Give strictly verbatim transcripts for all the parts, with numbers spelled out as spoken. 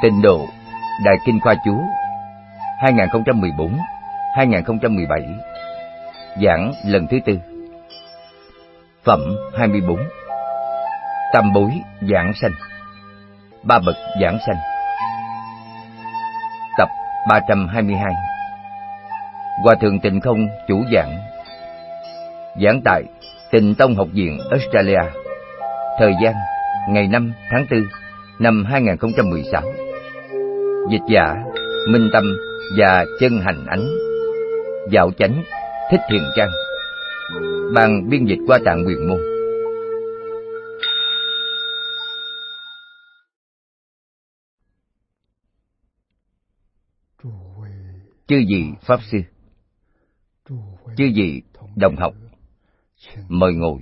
Tịnh độ Đại Kinh Khoa Chú hai không một bốn đến hai không một bảy. Giảng lần thứ tư. Phẩm hai mươi bốn. Tam bối giảng sanh. Ba bậc giảng sanh. Tập ba trăm hai mươi hai. Hòa thượng Tịnh Không chủ giảng. Giảng tại Tịnh Tông Học viện Australia. Thời gian ngày năm tháng tư năm hai không một sáu. Dịch giả Minh Tâm và Chân Hành Ánh. Dạo Chánh Thích Thiền Trang. Ban biên dịch qua Tạng Quyền Môn. Chư vị Pháp Sư, chư vị đồng học, mời ngồi.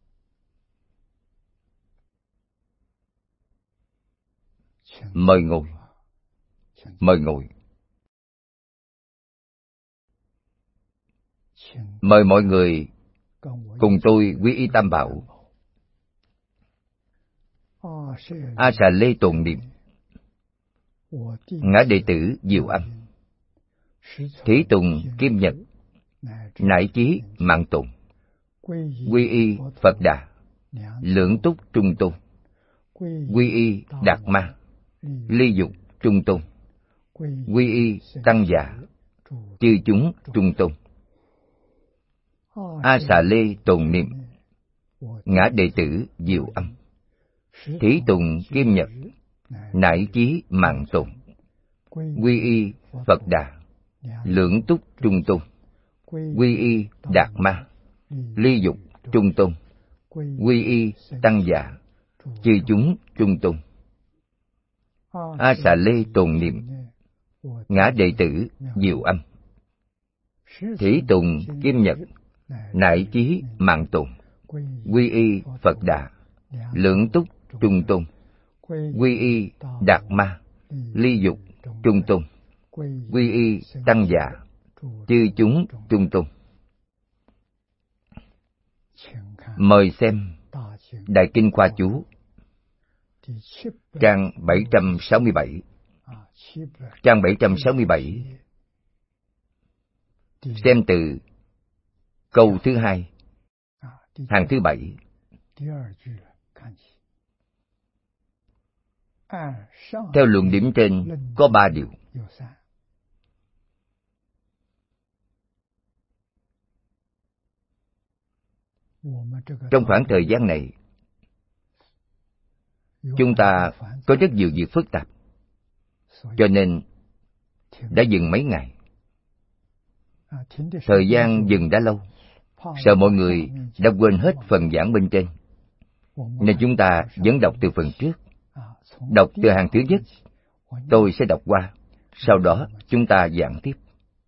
Mời ngồi. Mời ngồi. Mời mọi người cùng tôi quy y Tam Bảo. A Xà Lê tụng niệm. Ngã đệ tử Diệu Âm, Thí Tùng Kim Nhật, Nải Chí Mạng Tùng, Quy y Phật Đà, Lưỡng Túc Trung Tôn, Quy y Đạt Ma, Ly Dục Trung Tôn, Quy y Tăng Già, Chư chúng Trung Tôn. A Xà Lê tụng niệm. Ngã đệ tử Diệu Âm, Thí Tùng Kim Nhật, Nải Chí Mạng Tùng, Quy y Phật Đà, Lưỡng Túc Trung Tôn, Quy y Đạt Ma, Ly Dục Trung Tôn, Quy y Tăng Già, Chư chúng Trung Tôn. A Xà Lê tụng niệm. Ngã đệ tử Diệu Âm, Thí Tùng Kim Nhật, Nải Chí Mạng Tùng, Quy y Phật Đà, Lưỡng Túc Trung Tôn, Quy y Đạt Ma, Ly Dục Trung Tôn, Quy y Tăng Già, Chư chúng Trung Tôn. Mời xem Đại Kinh Khoa Chú, trang bảy trăm sáu mươi bảy. Trang bảy trăm sáu mươi bảy. Xem từ câu thứ hai, hàng thứ bảy. Theo luận điểm trên có ba điều. Trong khoảng thời gian này, chúng ta có rất nhiều việc phức tạp, cho nên đã dừng mấy ngày. Thời gian dừng đã lâu, sợ mọi người đã quên hết phần giảng bên trên, nên chúng ta vẫn đọc từ phần trước. Đọc từ hàng thứ nhất, tôi sẽ đọc qua, sau đó chúng ta giảng tiếp.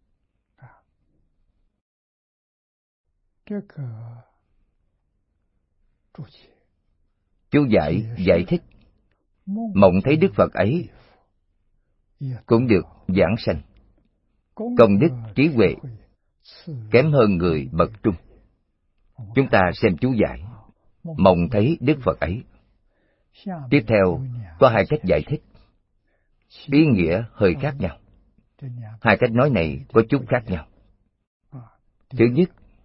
Chú giải giải thích. Mộng thấy Đức Phật ấy cũng được giảng sanh, công đức trí huệ kém hơn người bậc trung. Chúng ta xem chú giải. Mộng thấy Đức Phật ấy. Tiếp theo có hai cách giải thích, ý nghĩa hơi khác nhau. Hai cách nói này có chút khác nhau. Thứ nhất,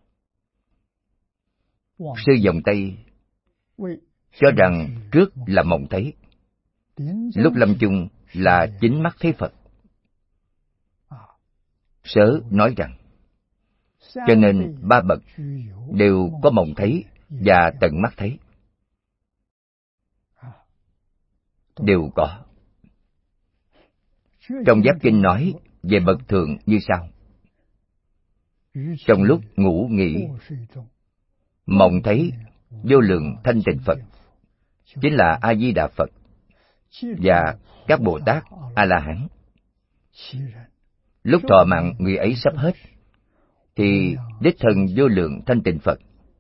sư dòng Tây cho rằng trước là mộng thấy, lúc lâm chung là chính mắt thấy Phật. Sớ nói rằng, cho nên ba bậc đều có mộng thấy và tận mắt thấy. Đều có. Trong Giáp Kinh nói về bậc thượng như sau. Trong lúc ngủ nghỉ, mộng thấy vô lượng thanh tịnh Phật, chính là A Di Đà Phật và các Bồ Tát A La Hán. Lúc thọ mạng người ấy sắp hết, thì đích thân vô lượng thanh tịnh Phật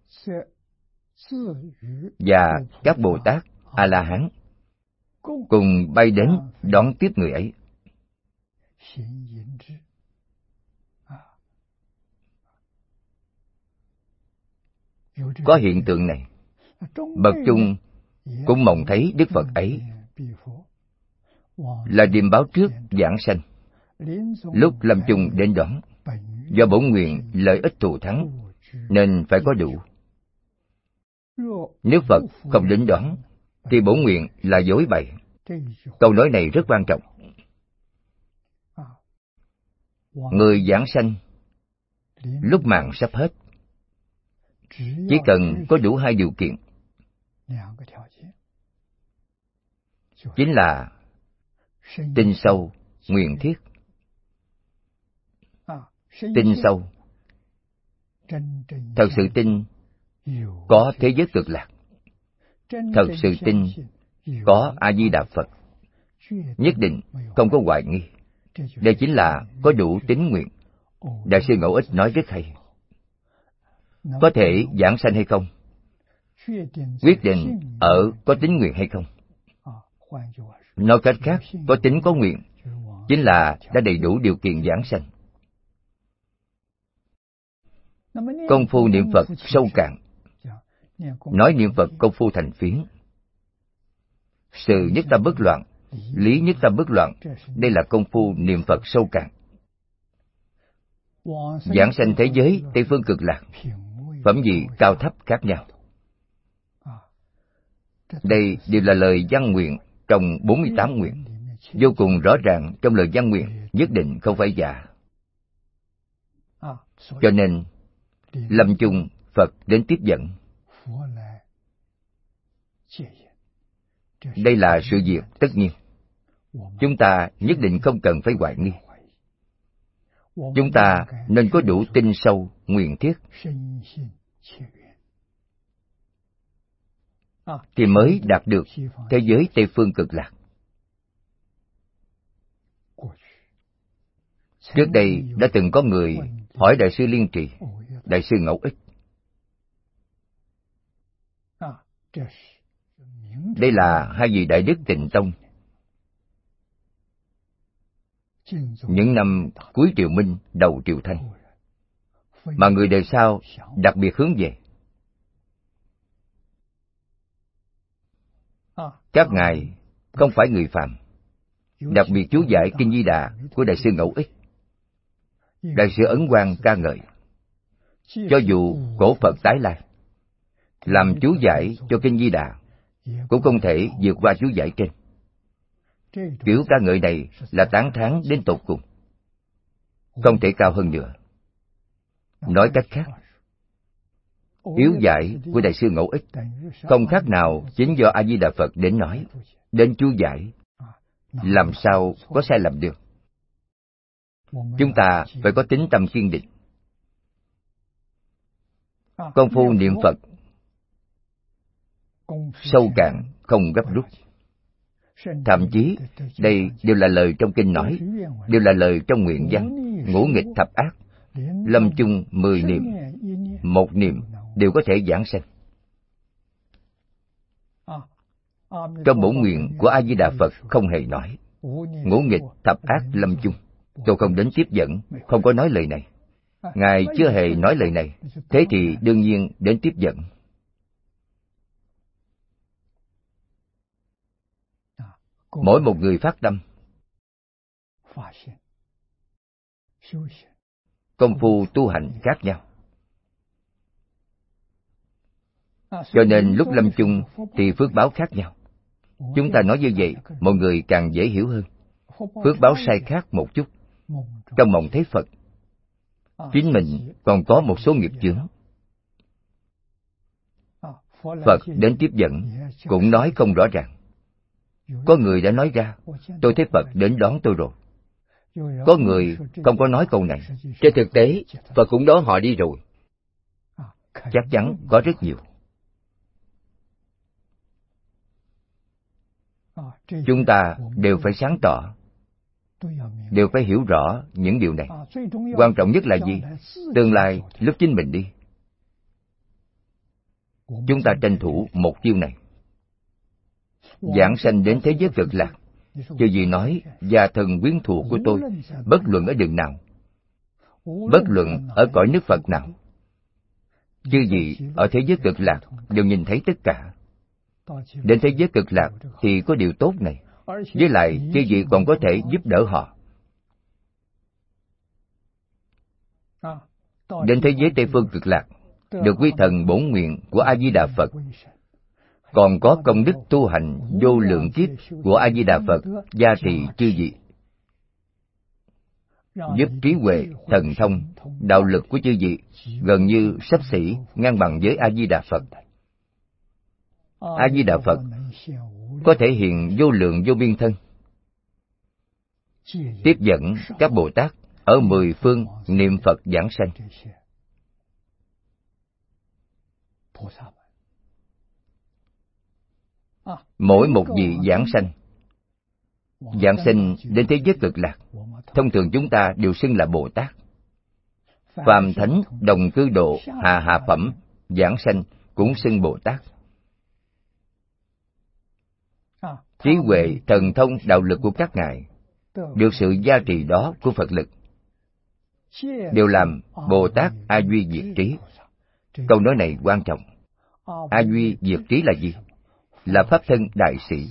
và các Bồ Tát A La Hán cùng bay đến đón tiếp người ấy. Có hiện tượng này. Bậc trung cũng mộng thấy Đức Phật ấy. là điềm báo trước giảng sanh. Lúc lâm chung đến đón, do bổn nguyện lợi ích thù thắng nên phải có đủ. Nếu Phật không đến đón thì bổn nguyện là dối bày. Câu nói này rất quan trọng. Người giảng sanh lúc mạng sắp hết, chỉ cần có đủ hai điều kiện, chính là tin sâu, nguyện thiết. Tin sâu, thật sự tin có thế giới cực lạc, thật sự tin có A Di Đà Phật, nhất định không có hoài nghi. Đây chính là có đủ tín nguyện. Đại sư Ngẫu Ích nói rất hay. Có thể giảng sanh hay không, quyết định ở có tín nguyện hay không. Nói cách khác, có tín có nguyện chính là đã đầy đủ điều kiện giảng sanh. Công phu niệm Phật sâu cạn, nói niệm Phật công phu thành phiến. Sự nhất tâm bất loạn, lý nhất tâm bất loạn, đây là công phu niệm Phật sâu cạn. Giảng sanh thế giới Tây phương cực lạc, phẩm vị cao thấp khác nhau. Đây đều là lời văn nguyện trong bốn mươi tám nguyện, vô cùng rõ ràng trong lời văn nguyện, nhất định không phải giả. Cho nên lâm chung Phật đến tiếp dẫn. Đây là sự việc tất nhiên. Chúng ta nhất định không cần phải hoài nghi. Chúng ta nên có đủ tin sâu, nguyện thiết, thì mới đạt được thế giới Tây phương cực lạc. Trước đây đã từng có người hỏi Đại sư Liên Trì, Đại sư Ngẫu Ích. Đây là hai vị đại đức Tịnh Tông. Những năm cuối Triều Minh, đầu Triều Thanh, mà người đời sau đặc biệt hướng về. Các ngài không phải người phàm, đặc biệt chú giải Kinh Di Đà của Đại sư Ngẫu Ích. Đại sư Ấn Quang ca ngợi, cho dù cổ Phật tái lai, làm chú giải cho Kinh Di Đà cũng không thể vượt qua chú giải trên. Kiểu ca ngợi này là tán thán đến tột cùng, không thể cao hơn nữa. Nói cách khác, yếu giải của Đại sư Ngẫu Ích không khác nào chính do A Di Đà Phật đến nói, đến chú giải, làm sao có sai lầm được. Chúng ta phải có tín tâm kiên định. Công phu niệm Phật sâu cạn, không gấp rút. Thậm chí đây đều là lời trong kinh nói, đều là lời trong nguyện văn. Ngũ nghịch thập ác, lâm chung mười niệm, một niệm đều có thể giảng sanh. Trong bổn nguyện của A Di Đà Phật không hề nói ngũ nghịch thập ác lâm chung. Tôi không đến tiếp dẫn, không có nói lời này. Ngài chưa hề nói lời này, thế thì đương nhiên đến tiếp dẫn. Mỗi một người phát tâm, công phu tu hành khác nhau. Cho nên lúc lâm chung thì phước báo khác nhau. Chúng ta nói như vậy, mọi người càng dễ hiểu hơn. Phước báo sai khác một chút. Trong mộng thấy Phật, chính mình còn có một số nghiệp chướng. Phật đến tiếp dẫn cũng nói không rõ ràng. Có người đã nói ra, tôi thấy Phật đến đón tôi rồi. Có người không có nói câu này. Trên thực tế, Phật cũng đón họ đi rồi. Chắc chắn có rất nhiều. Chúng ta đều phải sáng tỏ, đều phải hiểu rõ những điều này. Quan trọng nhất là gì? Tương lai lúc chính mình đi, chúng ta tranh thủ một chiêu này, giảng sanh đến thế giới cực lạc. Chứ gì nói gia thần quyến thuộc của tôi, bất luận ở đường nào, bất luận ở cõi nước Phật nào, chứ gì ở thế giới cực lạc đều nhìn thấy tất cả. Đến thế giới cực lạc thì có điều tốt này, Với lại chư vị còn có thể giúp đỡ họ. Đến thế giới Tây Phương Cực Lạc, được quy thần bổn nguyện của A Di Đà Phật, còn có công đức tu hành vô lượng kiếp của A Di Đà Phật gia trì chư vị, giúp trí huệ, thần thông, đạo lực của chư vị gần như xấp xỉ ngang bằng với A Di Đà Phật. A Di Đà Phật có thể hiện vô lượng vô biên thân, tiếp dẫn các Bồ Tát ở mười phương niệm Phật giảng sanh. Mỗi một vị giảng sanh, giảng sanh đến thế giới Cực Lạc, thông thường chúng ta đều xưng là Bồ Tát. Phàm thánh đồng cư độ hạ hạ phẩm giảng sanh cũng xưng Bồ Tát. Trí huệ, thần thông, đạo lực của các ngài được sự gia trì đó của Phật lực, đều làm Bồ Tát A Duy Diệt Trí. Câu nói này quan trọng. A Duy Diệt Trí là gì? Là pháp thân đại sĩ.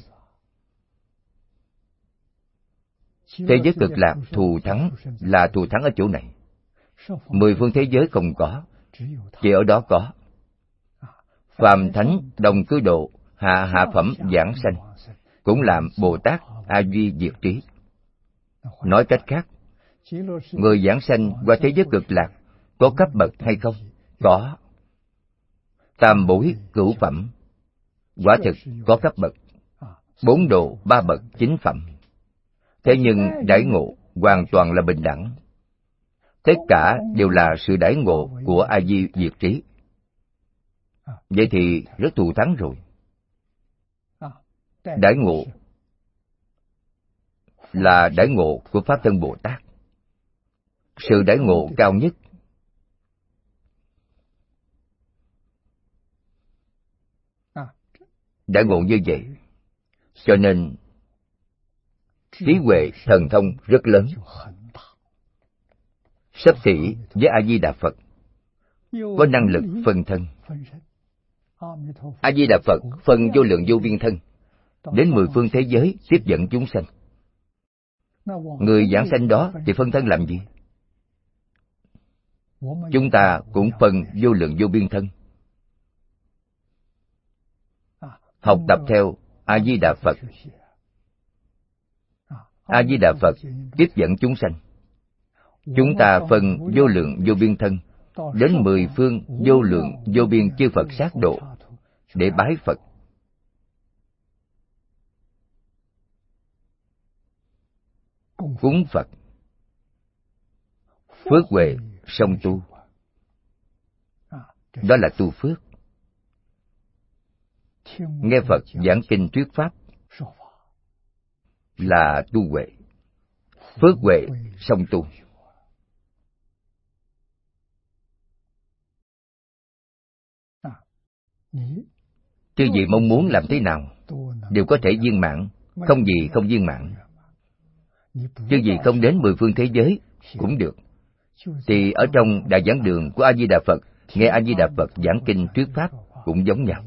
Thế giới Cực Lạc thù thắng là thù thắng ở chỗ này. Mười phương thế giới không có, chỉ ở đó có. Phàm thánh đồng cư độ hạ hạ phẩm giảng sanh cũng làm Bồ Tát A Duy Diệt Trí. Nói cách khác, người giảng sanh qua thế giới Cực Lạc có cấp bậc hay không? Có. Tam bối cửu phẩm, quả thực có cấp bậc. Bốn độ ba bậc chín phẩm. Thế nhưng đãi ngộ hoàn toàn là bình đẳng. Tất cả đều là sự đãi ngộ của A Di Diệt Trí. Vậy thì rất thù thắng rồi. Đãi ngộ là đãi ngộ của Pháp Thân Bồ Tát. Sự đãi ngộ cao nhất. Đãi ngộ như vậy, cho nên trí huệ thần thông rất lớn, xấp xỉ với A Di Đà Phật, có năng lực phân thân. A Di Đà Phật phân vô lượng vô biên thân, đến mười phương thế giới tiếp dẫn chúng sanh. Người giảng sanh đó thì phân thân làm gì? Chúng ta cũng phân vô lượng vô biên thân, học tập theo A Di Đà Phật. A Di Đà Phật tiếp dẫn chúng sanh, chúng ta phân vô lượng vô biên thân đến mười phương vô lượng vô biên chư Phật sát độ để bái Phật. Cúng Phật, phước huệ song tu, đó là tu phước. Nghe Phật giảng kinh thuyết pháp là tu huệ, phước huệ song tu. Chư vị mong muốn làm thế nào đều có thể viên mãn, không gì không viên mãn. Chư vị không đến mười phương thế giới cũng được, thì ở trong đại giảng đường của A Di Đà Phật nghe A Di Đà Phật giảng kinh thuyết pháp cũng giống nhau.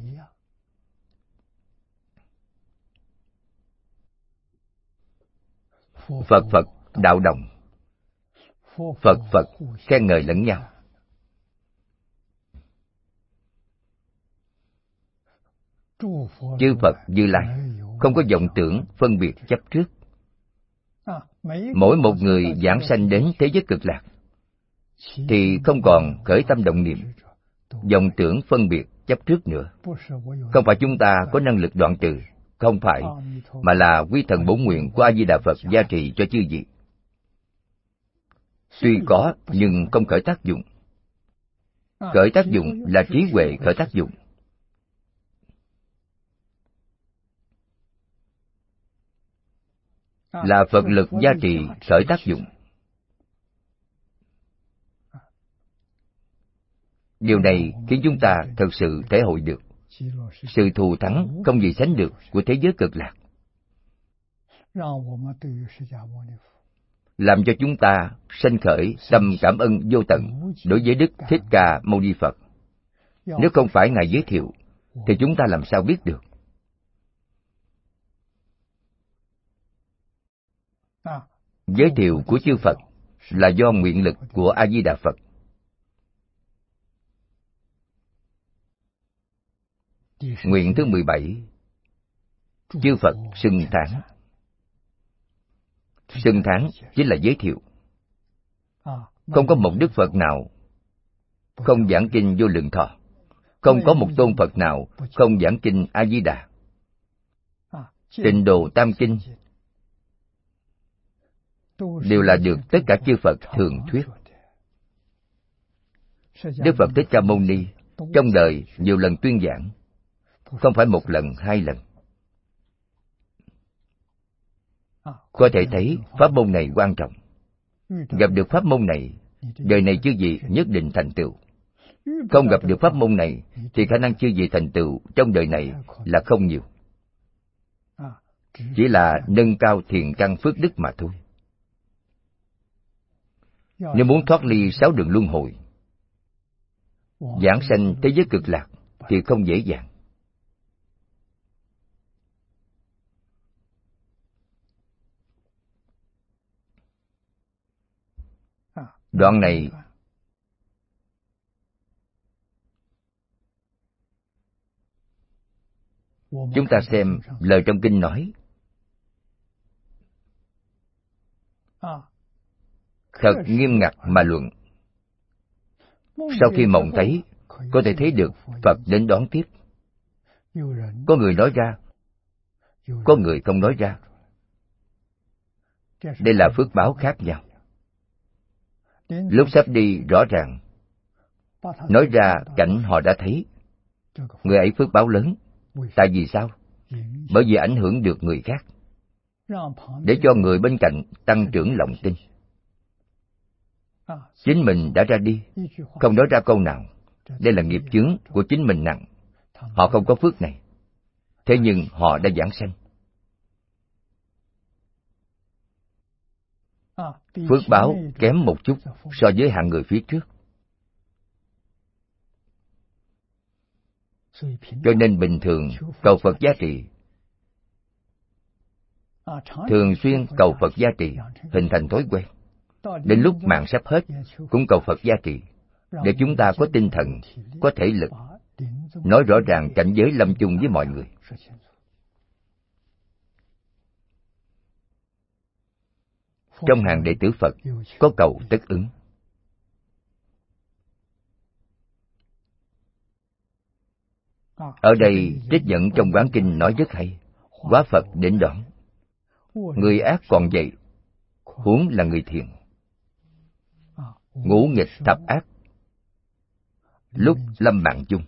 Phật Phật đạo đồng, Phật Phật khen ngợi lẫn nhau. Chư Phật Như Lai không có vọng tưởng phân biệt chấp trước. Mỗi một người giảng sanh đến thế giới Cực Lạc thì không còn khởi tâm động niệm vọng tưởng phân biệt chấp trước nữa. Không phải chúng ta có năng lực đoạn trừ, không phải, mà là quy thần bổn nguyện của A Di Đà Phật gia trì cho chư vị. Tuy có nhưng không khởi tác dụng. Khởi tác dụng là trí huệ khởi tác dụng. Là Phật lực gia trì khởi tác dụng. Điều này khiến chúng ta thật sự thể hội được sự thù thắng không gì sánh được của thế giới Cực Lạc, làm cho chúng ta sanh khởi tâm cảm ơn vô tận đối với Đức Thích Ca Mâu Ni Phật. Nếu không phải Ngài giới thiệu thì chúng ta làm sao biết được? Giới thiệu của chư Phật là do nguyện lực của A Di Đà Phật. Nguyện thứ mười bảy, chư Phật xưng thán. Xưng thán chính là giới thiệu. Không có một Đức Phật nào không giảng kinh Vô Lượng Thọ, không có một tôn Phật nào không giảng kinh A Di Đà. Tịnh Độ Tam Kinh đều là được tất cả chư Phật thường thuyết. Đức Phật Thích Ca Mâu Ni trong đời nhiều lần tuyên giảng, không phải một lần, hai lần. Có thể thấy pháp môn này quan trọng. Gặp được pháp môn này, đời này chư vị nhất định thành tựu. Không gặp được pháp môn này, thì khả năng chư vị thành tựu trong đời này là không nhiều. Chỉ là nâng cao thiện căn phước đức mà thôi. Nếu muốn thoát ly sáu đường luân hồi, giảng sanh thế giới cực lạc thì không dễ dàng. Đoạn này chúng ta xem lời trong kinh nói. Thật nghiêm ngặt mà luận. Sau khi mộng thấy, có thể thấy được Phật đến đón tiếp. Có người nói ra, có người không nói ra. Đây là phước báo khác nhau. Lúc sắp đi rõ ràng, nói ra cảnh họ đã thấy. Người ấy phước báo lớn. Tại vì sao? Bởi vì ảnh hưởng được người khác, để cho người bên cạnh tăng trưởng lòng tin. Chính mình đã ra đi, không nói ra câu nào. Đây là nghiệp chướng của chính mình nặng. Họ không có phước này. Thế nhưng họ đã giảng sanh. Phước báo kém một chút so với hạng người phía trước. Cho nên bình thường cầu Phật gia trì, thường xuyên cầu Phật gia trì, hình thành thói quen. Đến lúc mạng sắp hết, cũng cầu Phật gia trì, để chúng ta có tinh thần, có thể lực, nói rõ ràng cảnh giới lâm chung với mọi người. Trong hàng đệ tử Phật có cầu tất ứng. Ở đây trích dẫn trong Quán Kinh nói rất hay. Hóa Phật đến đón. Người ác còn vậy, huống là người thiện. Ngũ nghịch thập ác, lúc lâm mạng chung.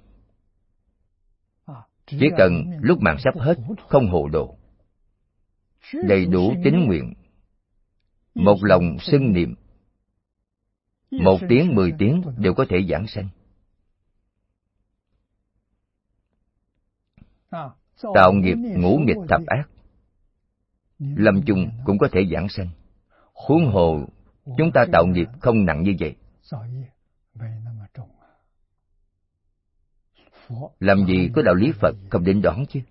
Chỉ cần lúc mạng sắp hết, không hồ đồ, đầy đủ tín nguyện, một lòng xưng niệm, một tiếng, mười tiếng đều có thể giảng sanh. Tạo nghiệp ngũ nghịch thập ác, lâm chung cũng có thể giảng sanh. Huống hồ chúng ta tạo nghiệp không nặng như vậy, làm gì có đạo lý Phật không đến đón chứ.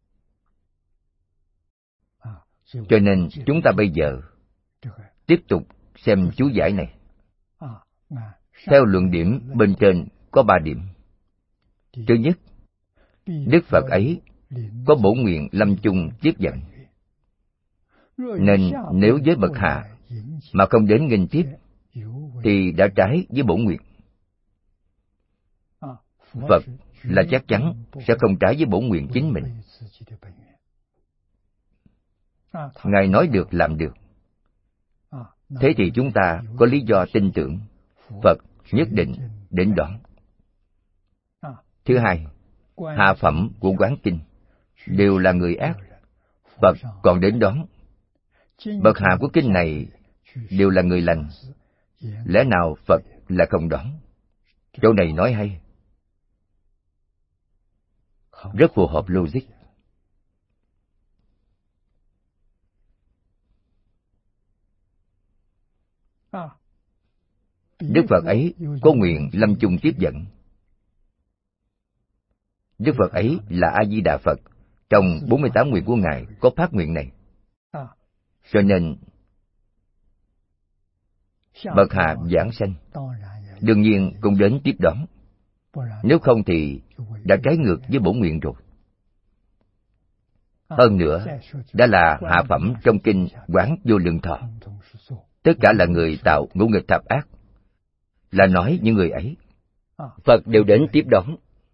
Cho nên chúng ta bây giờ tiếp tục xem chú giải này. Theo luận điểm bên trên có ba điểm. Thứ nhất, Đức Phật ấy có bổ nguyện lâm chung tiếp dẫn, nên nếu với bậc hạ mà không đến nghênh tiếp thì đã trái với bổ nguyện. Phật là chắc chắn sẽ không trái với bổ nguyện chính mình. Ngài nói được làm được. Thế thì chúng ta có lý do tin tưởng Phật nhất định đến đón. Thứ hai, hạ phẩm của Quán Kinh đều là người ác, Phật còn đến đón. Bậc hạ của kinh này đều là người lành, lẽ nào Phật là không đón? Chỗ này nói hay, rất phù hợp logic. Đức Phật ấy có nguyện lâm chung tiếp dẫn. Đức Phật ấy là A Di Đà Phật, trong bốn mươi tám nguyện của Ngài có phát nguyện này. Cho nên bậc hạ giảng sanh đương nhiên cũng đến tiếp đón. Nếu không thì đã trái ngược với bổn nguyện rồi. Hơn nữa, đã là hạ phẩm trong kinh Quán Vô Lượng Thọ. Tất cả là người tạo ngũ nghịch thập ác, là nói những người ấy Phật đều đến tiếp đón.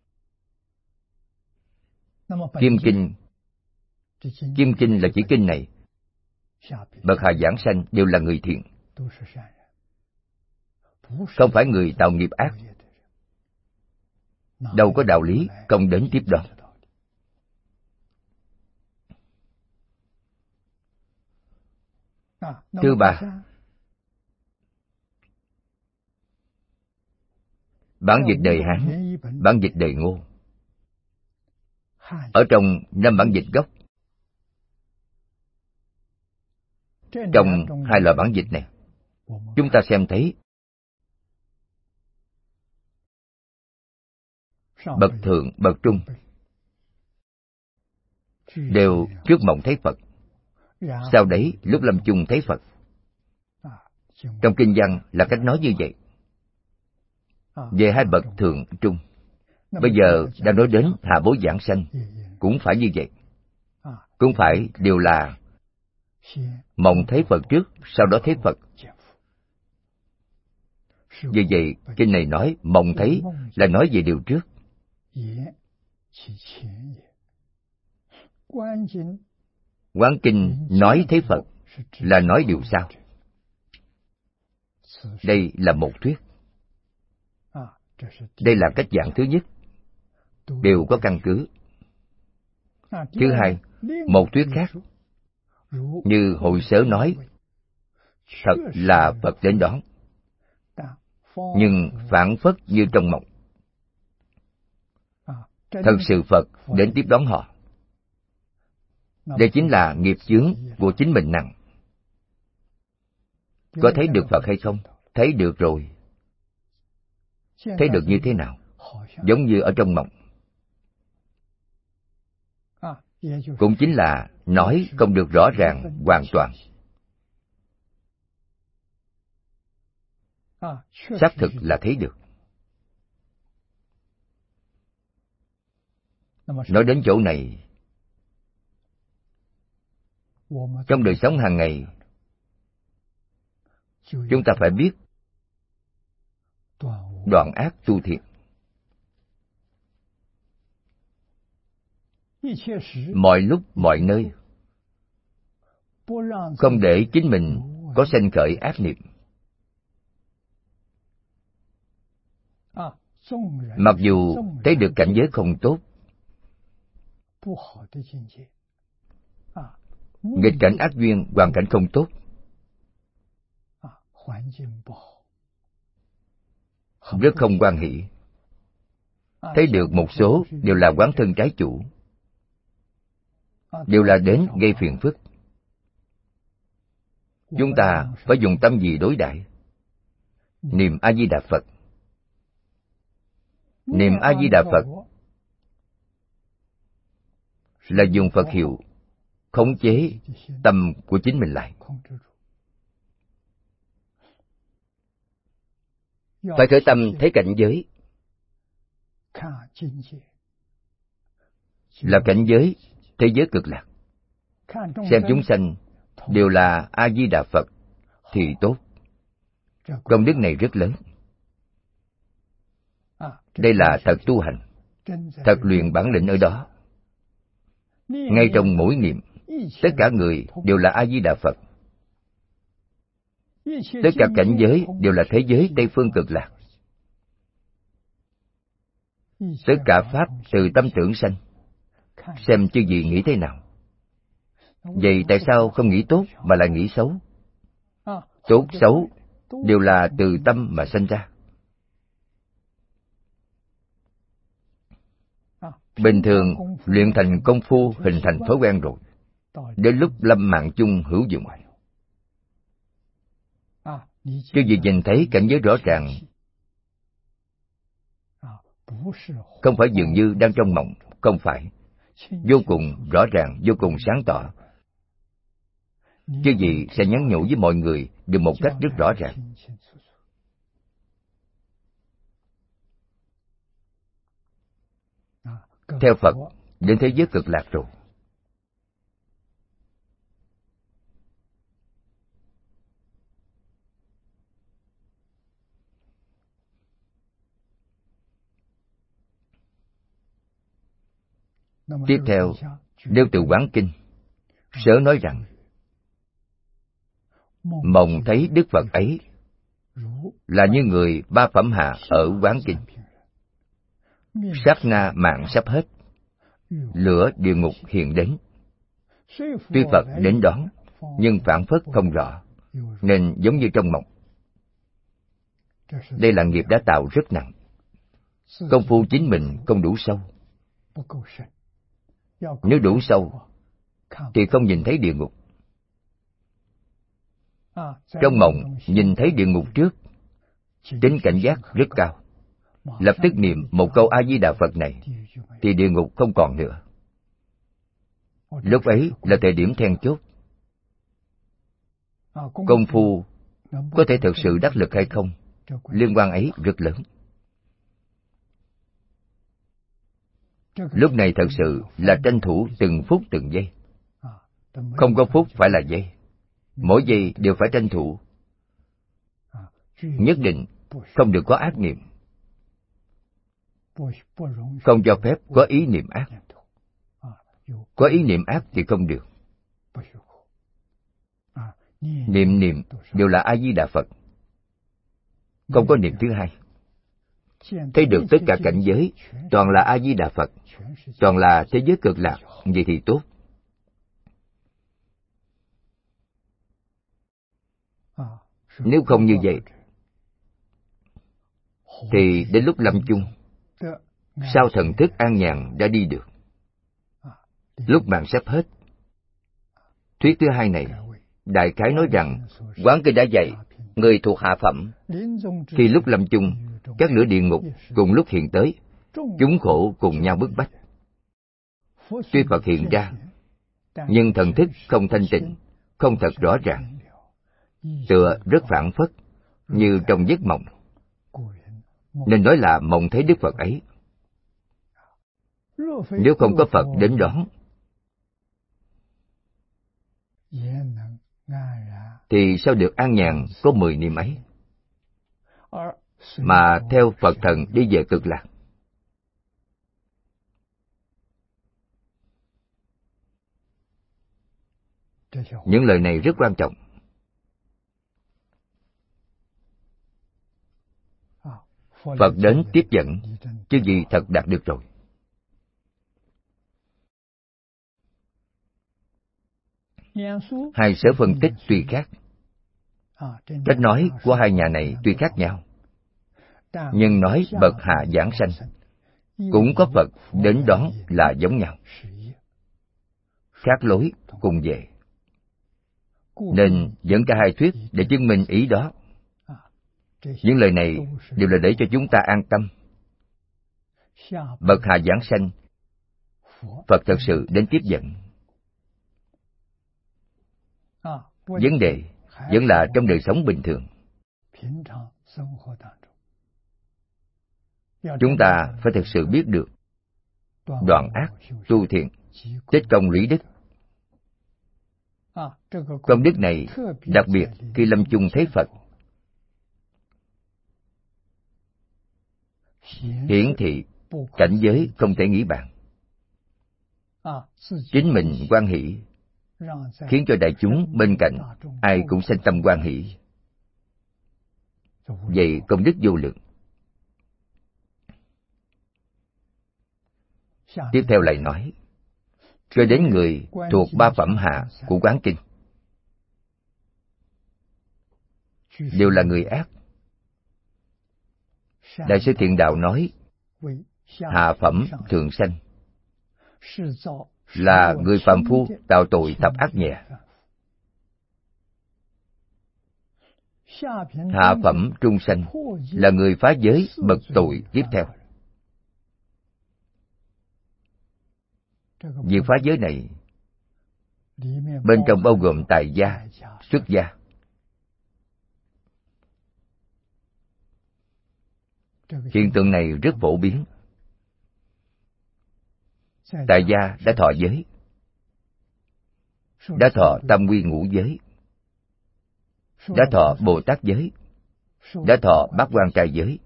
Kim kinh, Kim kinh là chỉ kinh này, bậc hạ giảng sanh đều là người thiện, không phải người tạo nghiệp ác, đâu có đạo lý không đến tiếp đón. Thứ ba, bản dịch đời Hán, bản dịch đời Ngô. Ở trong năm bản dịch gốc, trong hai loại bản dịch này, chúng ta xem thấy bậc thượng, bậc trung đều trước mộng thấy Phật, sau đấy lúc lâm chung thấy Phật. Trong kinh văn là cách nói như vậy. Về hai bậc thượng trung, bây giờ đang nói đến hạ bối giảng sanh, cũng phải như vậy. Cũng phải đều là mộng thấy Phật trước, sau đó thấy Phật. Vì vậy, kinh này nói mộng thấy là nói về điều trước. Quán kinh nói thấy Phật là nói điều sau. Đây là một thuyết. Đây là cách giảng thứ nhất, đều có căn cứ. Thứ hai, một thuyết khác, như Hội Sớ nói, thật là Phật đến đón, nhưng phản phất như trong mộng. Thật sự Phật đến tiếp đón họ. Đây chính là nghiệp chướng của chính mình nặng. Có thấy được Phật hay không? Thấy được rồi. Thấy được như thế nào? Giống như ở trong mộng. Cũng chính là nói không được rõ ràng hoàn toàn. Xác thực là thấy được. Nói đến chỗ này, trong đời sống hàng ngày, chúng ta phải biết đoạn ác tu thiện. Mọi lúc, mọi nơi, không để chính mình có sanh khởi ác niệm. Mặc dù thấy được cảnh giới không tốt, nghịch cảnh ác duyên, hoàn cảnh không tốt, rất không hoan hỷ. Thấy được một số đều là quán thân trái chủ, đều là đến gây phiền phức. Chúng ta phải dùng tâm gì đối đãi? Niệm A Di Đà Phật. Niệm A Di Đà Phật là dùng Phật hiệu khống chế tâm của chính mình lại. Phải khởi tâm thấy cảnh giới, là cảnh giới thế giới cực lạc. Xem chúng sanh đều là A Di Đà Phật thì tốt. Công đức này rất lớn. Đây là thật tu hành, thật luyện bản lĩnh ở đó. Ngay trong mỗi niệm, tất cả người đều là A Di Đà Phật. Tất cả cảnh giới đều là thế giới Tây Phương Cực Lạc. Tất cả pháp từ tâm tưởng sanh. Xem chư vị nghĩ thế nào? Vậy tại sao không nghĩ tốt mà lại nghĩ xấu? Tốt xấu đều là từ tâm mà sanh ra. Bình thường luyện thành công phu, hình thành thói quen rồi, đến lúc lâm mạng chung hữu dụng. Chứ gì nhìn thấy cảnh giới rõ ràng, không phải dường như đang trong mộng, không phải. Vô cùng rõ ràng, vô cùng sáng tỏ. chư vị sẽ nhắn nhủ với mọi người được một cách rất rõ ràng. Theo Phật, đến thế giới cực lạc rồi. Tiếp theo, Nêu Từ Quán Kinh sớ nói rằng, mộng thấy Đức Phật ấy là như người ba phẩm hạ ở Quán Kinh. Sát na mạng sắp hết, lửa địa ngục hiện đến. Tuy Phật đến đón, nhưng phảng phất không rõ, nên giống như trong mộng. Đây là nghiệp đã tạo rất nặng. Công phu chính mình không đủ sâu. Nếu đủ sâu, thì không nhìn thấy địa ngục. Trong mộng, nhìn thấy địa ngục trước, tính cảnh giác rất cao. Lập tức niệm một câu A-di-đà Phật này, thì địa ngục không còn nữa. Lúc ấy là thời điểm then chốt. Công phu có thể thực sự đắc lực hay không, liên quan ấy rất lớn. Lúc này thật sự là tranh thủ từng phút từng giây. Không có phút phải là giây. Mỗi giây đều phải tranh thủ. Nhất định không được có ác niệm. Không cho phép có ý niệm ác. Có ý niệm ác thì không được. Niệm niệm đều là A-di-đà Phật. Không có niệm thứ hai. Thấy được tất cả cảnh giới toàn là A-di-đà Phật, toàn là thế giới cực lạc, vậy thì tốt. Nếu không như vậy, thì đến lúc lâm chung, sao thần thức an nhàn đã đi được. Lúc mạng sắp hết. Thuyết thứ hai này, đại khái nói rằng, Quán Kinh đã dạy, người thuộc hạ phẩm, khi lúc lâm chung, các lửa địa ngục cùng lúc hiện tới, chúng khổ cùng nhau bức bách. Tuy Phật hiện ra, nhưng thần thức không thanh tịnh, không thật rõ ràng, tựa rất phảng phất, như trong giấc mộng. Nên nói là mộng thấy Đức Phật ấy. Nếu không có Phật đến đón, thì sao được an nhàn có mười niệm ấy, mà theo Phật thần đi về cực lạc. Những lời này rất quan trọng. Phật đến tiếp dẫn, chứ gì thật đạt được rồi. Hai sở phân tích tuy khác. Cách nói của hai nhà này tuy khác nhau, nhưng nói bậc hạ giảng sanh, cũng có Phật đến đón là giống nhau. Khác lối cùng về. Nên dẫn cả hai thuyết để chứng minh ý đó. Những lời này đều là để cho chúng ta an tâm. Bậc hạ giảng sanh, Phật thật sự đến tiếp dẫn. Vấn đề vẫn là trong đời sống bình thường. Chúng ta phải thực sự biết được đoạn ác, tu thiện, tích công lũy đức. Công đức này đặc biệt khi lâm chung thấy Phật, hiển thị cảnh giới không thể nghĩ bàn. Chính mình hoan hỷ, khiến cho đại chúng bên cạnh ai cũng sanh tâm hoan hỷ. Vậy công đức vô lượng. Tiếp theo lại nói, cho đến người thuộc ba phẩm hạ của Quán Kinh, đều là người ác. Đại sư Thiện Đạo nói, hạ phẩm thường sanh là người phàm phu tạo tội thập ác nhẹ. Hạ phẩm trung sanh là người phá giới bậc tội tiếp theo. Việc phá giới này Bên trong bao gồm tại gia, xuất gia. Hiện tượng này rất phổ biến. Tại gia đã thọ giới, đã thọ tam quy ngũ giới, đã thọ Bồ Tát giới, đã thọ bát quan trai giới.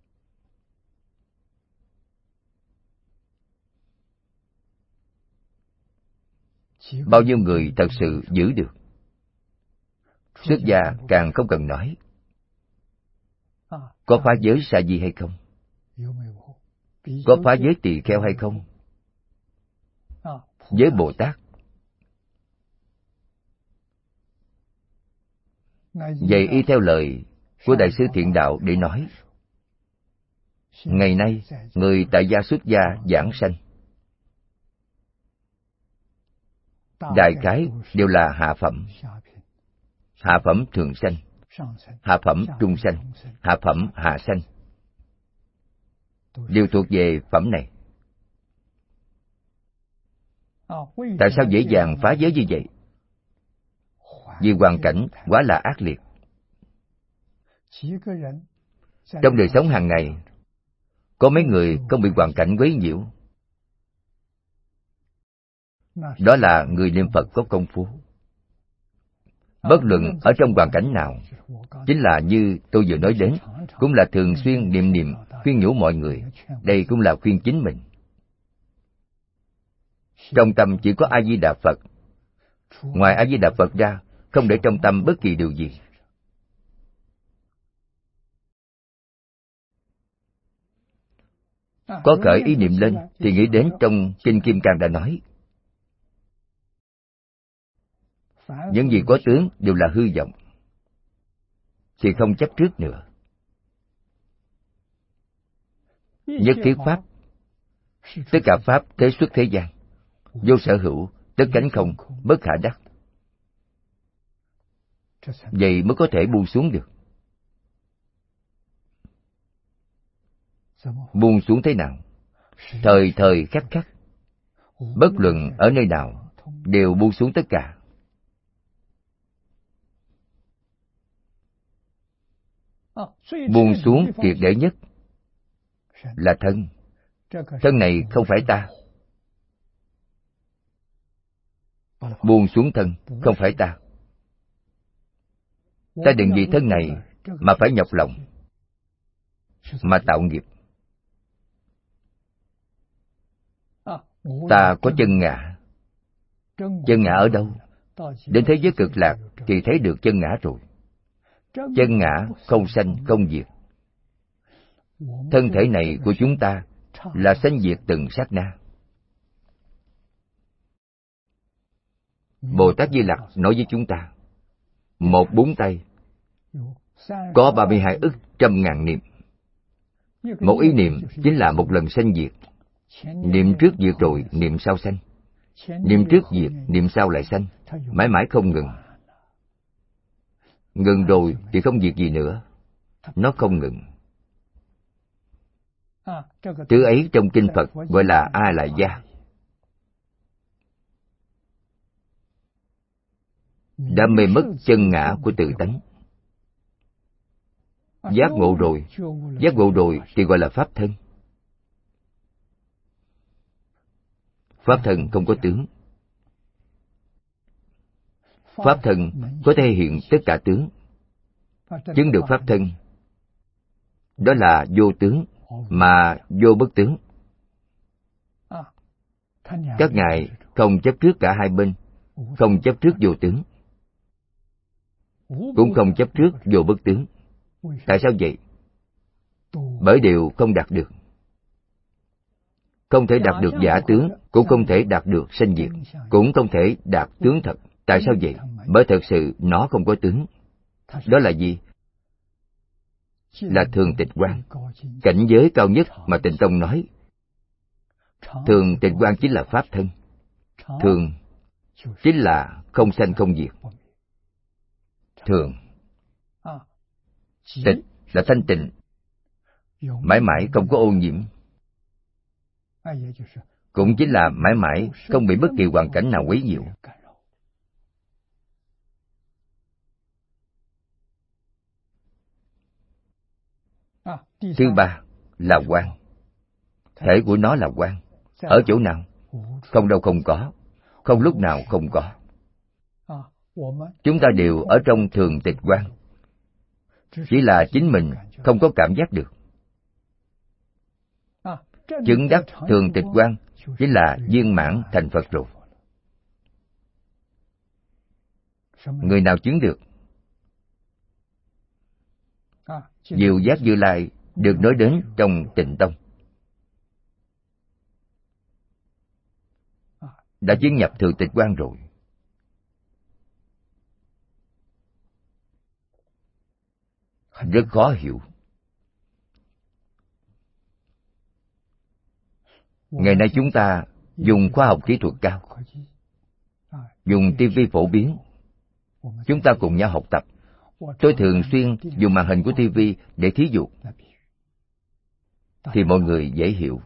Bao nhiêu người thật sự giữ được? Xuất gia càng không cần nói. Có phá giới sa di hay không? Có phá giới tỳ kheo hay không? Giới Bồ Tát. Vậy y theo lời của Đại sư Thiện Đạo để nói, ngày nay người tại gia xuất gia giảng sanh, đại khái đều là hạ phẩm, hạ phẩm thường sanh, hạ phẩm trung sanh, hạ phẩm hạ sanh, đều thuộc về phẩm này. Tại sao dễ dàng phá giới như vậy? Vì hoàn cảnh quá là ác liệt. Trong đời sống hàng ngày, có mấy người không bị hoàn cảnh quấy nhiễu. Đó là người niệm Phật có công phu. Bất luận ở trong hoàn cảnh nào, chính là như tôi vừa nói đến, cũng là thường xuyên niệm niệm khuyên nhủ mọi người. Đây cũng là khuyên chính mình. Trong tâm chỉ có A Di Đà Phật. Ngoài A Di Đà Phật ra, không để trong tâm bất kỳ điều gì. Có khởi ý niệm lên thì nghĩ đến trong Kinh Kim Cang đã nói, những gì có tướng đều là hư vọng, thì không chấp trước nữa. Nhất thiết pháp, tất cả pháp thế xuất thế gian, vô sở hữu, tất cánh không, bất khả đắc. Vậy mới có thể buông xuống được. Buông xuống thế nào? Thời thời khắc khắc, bất luận ở nơi nào, đều buông xuống tất cả. Buông xuống triệt để nhất là thân. Thân này không phải ta. Buông xuống thân, không phải ta. Ta đừng vì thân này mà phải nhọc lòng, mà tạo nghiệp. Ta có chân ngã. Chân ngã ở đâu? Đến thế giới cực lạc thì thấy được chân ngã rồi. Chân ngã không sanh không diệt. Thân thể này của chúng ta là sanh diệt từng sát na. Bồ Tát Di Lặc nói với chúng ta, một bốn tay có ba mươi hai ức trăm ngàn niệm. Một ý niệm chính là một lần sanh diệt. Niệm trước diệt rồi, niệm sau sanh. Niệm trước diệt, niệm sau lại sanh. Mãi mãi không ngừng. Ngừng rồi thì không diệt gì nữa. Nó không ngừng. Thứ ấy trong kinh Phật gọi là A Lại Gia. Đã mê mất chân ngã của tự tánh. Giác ngộ rồi, giác ngộ rồi thì gọi là pháp thân. Pháp thân không có tướng. Pháp thân có thể hiện tất cả tướng. Chứng được pháp thân, đó là vô tướng mà vô bất tướng. Các ngài không chấp trước cả hai bên, không chấp trước vô tướng, cũng không chấp trước vô bất tướng. Tại sao vậy? Bởi đều không đạt được. Không thể đạt được giả tướng, cũng không thể đạt được sanh diệt, cũng không thể đạt tướng thật. Tại sao vậy? Bởi thật sự nó không có tướng. Đó là gì? Là thường tịch quan. Cảnh giới cao nhất mà Tịnh Tông nói. Thường tịch quan chính là pháp thân. Thường chính là không sanh không diệt. Thường. Tịch là thanh tịnh, mãi mãi không có ô nhiễm. Cũng chính là mãi mãi không bị bất kỳ hoàn cảnh nào quấy nhiễu. Thứ ba là quang. Thể của nó là quang. Ở chỗ nào? Không đâu không có, không lúc nào không có. Chúng ta đều ở trong thường tịch quang, chỉ là chính mình không có cảm giác được. Chứng đắc thường tịch quang chính là viên mãn thành Phật rồi. Người nào chứng được? Diệu giác Như Lai được nói đến trong Tịnh Tông, đã chứng nhập thường tịch quang rồi. Rất khó hiểu. Ngày nay chúng ta dùng khoa học kỹ thuật cao, dùng tivi phổ biến, chúng ta cùng nhau học tập. Tôi thường xuyên dùng màn hình của tivi để thí dụ, thì mọi người dễ hiểu.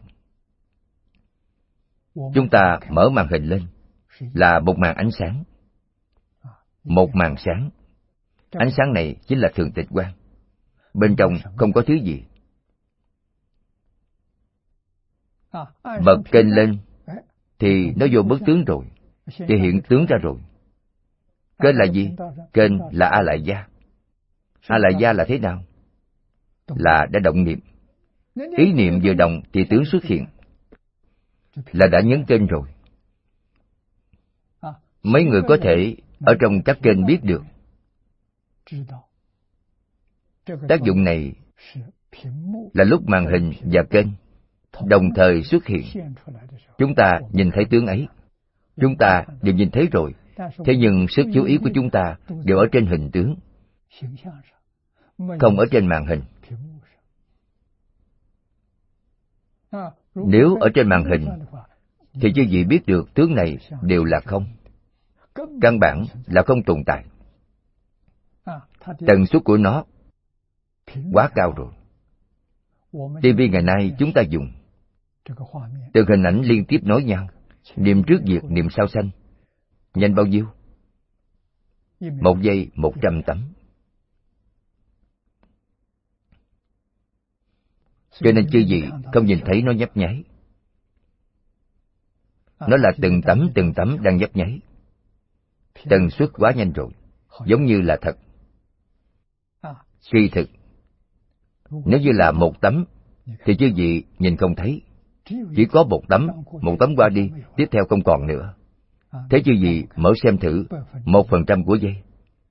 Chúng ta mở màn hình lên là một màn ánh sáng, một màn sáng. Ánh sáng này chính là thường tịch quang. Bên trong không có thứ gì. Bật kênh lên thì nó vô bức tướng rồi, thì hiện tướng ra rồi. Kênh là gì? Kênh là A Lại Gia. A Lại Gia là thế nào? Là đã động niệm. Ý niệm vừa động thì tướng xuất hiện, là đã nhấn kênh rồi. Mấy người có thể ở trong các kênh biết được. Tác dụng này là lúc màn hình và kênh đồng thời xuất hiện, chúng ta nhìn thấy tướng ấy. Chúng ta đều nhìn thấy rồi, thế nhưng sức chú ý của chúng ta đều ở trên hình tướng, không ở trên màn hình. Nếu ở trên màn hình thì chư vị biết được tướng này đều là không, căn bản là không tồn tại. Tần suất của nó quá cao rồi. tivi ngày nay chúng ta dùng từng hình ảnh liên tiếp nối nhau, niệm trước diệt, niệm sau sanh. Nhanh bao nhiêu? Một giây một trăm tấm. Cho nên chư vị không nhìn thấy nó nhấp nháy. Nó là từng tấm từng tấm đang nhấp nháy. Tần suất quá nhanh rồi, giống như là thật. Suy thực, nếu như là một tấm thì chư vị nhìn không thấy. Chỉ có một tấm, một tấm qua đi, tiếp theo không còn nữa. Thế chư vị mở xem thử một phần trăm của giây,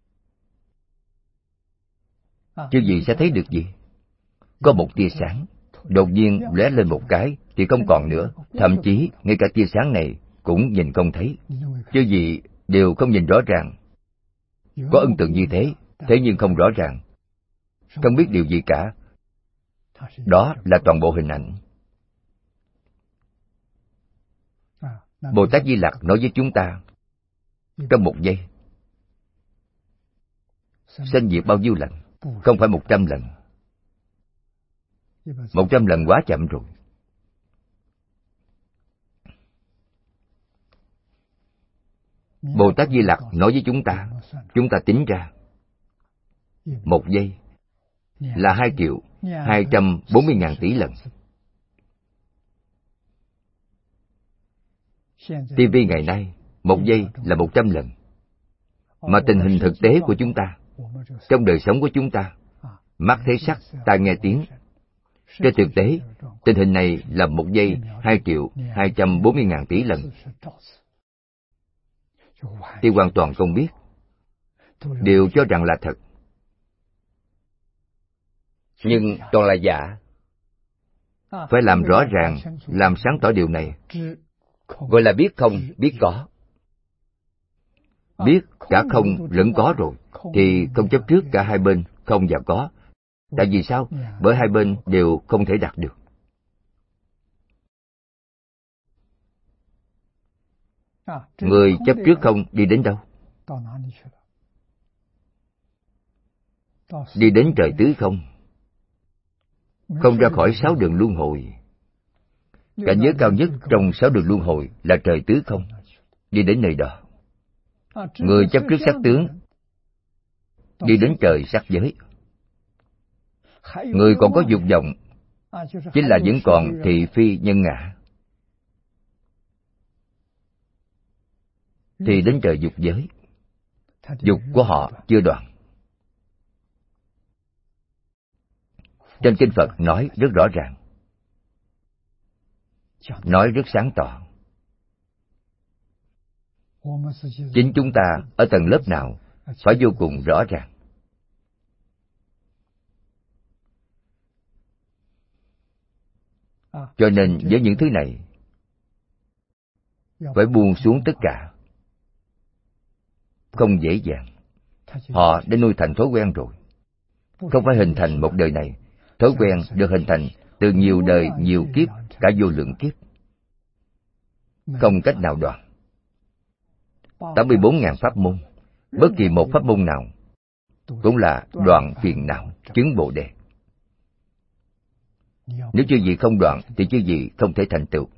chư vị sẽ thấy được gì? Có một tia sáng đột nhiên lóe lên một cái thì không còn nữa. Thậm chí ngay cả tia sáng này cũng nhìn không thấy. Chư vị đều không nhìn rõ ràng. Có ấn tượng như thế, thế nhưng không rõ ràng, không biết điều gì cả. Đó là toàn bộ hình ảnh. Bồ Tát Di Lặc nói với chúng ta, trong một giây sanh diệt bao nhiêu lần? Không phải một trăm lần. Một trăm lần quá chậm rồi. Bồ Tát Di Lặc nói với chúng ta, chúng ta tính ra một giây là hai triệu hai trăm bốn mươi ngàn tỷ lần. ti vi ngày nay một giây là một trăm lần. Mà tình hình thực tế của chúng ta, trong đời sống của chúng ta, mắt thấy sắc, tai nghe tiếng, trên thực tế tình hình này là một giây hai triệu hai trăm bốn mươi ngàn tỷ lần. Thì hoàn toàn không biết, đều cho rằng là thật, nhưng toàn là giả. Phải làm rõ ràng, làm sáng tỏ điều này, gọi là biết không biết có. Biết cả không lẫn có rồi thì không chấp trước cả hai bên không và có. Tại vì sao? Bởi hai bên đều không thể đạt được. Người chấp trước không đi đến đâu? Đi đến trời tứ không. Không ra khỏi sáu đường luân hồi. Cảnh giới cao nhất trong sáu đường luân hồi là trời tứ không. Đi đến nơi đó. Người chấp trước sắc tướng đi đến trời sắc giới. Người còn có dục vọng, chính là vẫn còn thị phi nhân ngã, thì đến trời dục giới, dục của họ chưa đoạn. Trên kinh Phật nói rất rõ ràng, nói rất sáng tỏ. Chính chúng ta ở tầng lớp nào phải vô cùng rõ ràng. Cho nên với những thứ này phải buông xuống tất cả, không dễ dàng. Họ đã nuôi thành thói quen rồi, không phải hình thành một đời này. Thói quen được hình thành từ nhiều đời, nhiều kiếp, cả vô lượng kiếp, không cách nào đoạn. tám mươi bốn ngàn pháp môn, bất kỳ một pháp môn nào cũng là đoạn phiền não, chứng Bồ Đề. Nếu chư vị không đoạn thì chư vị không thể thành tựu.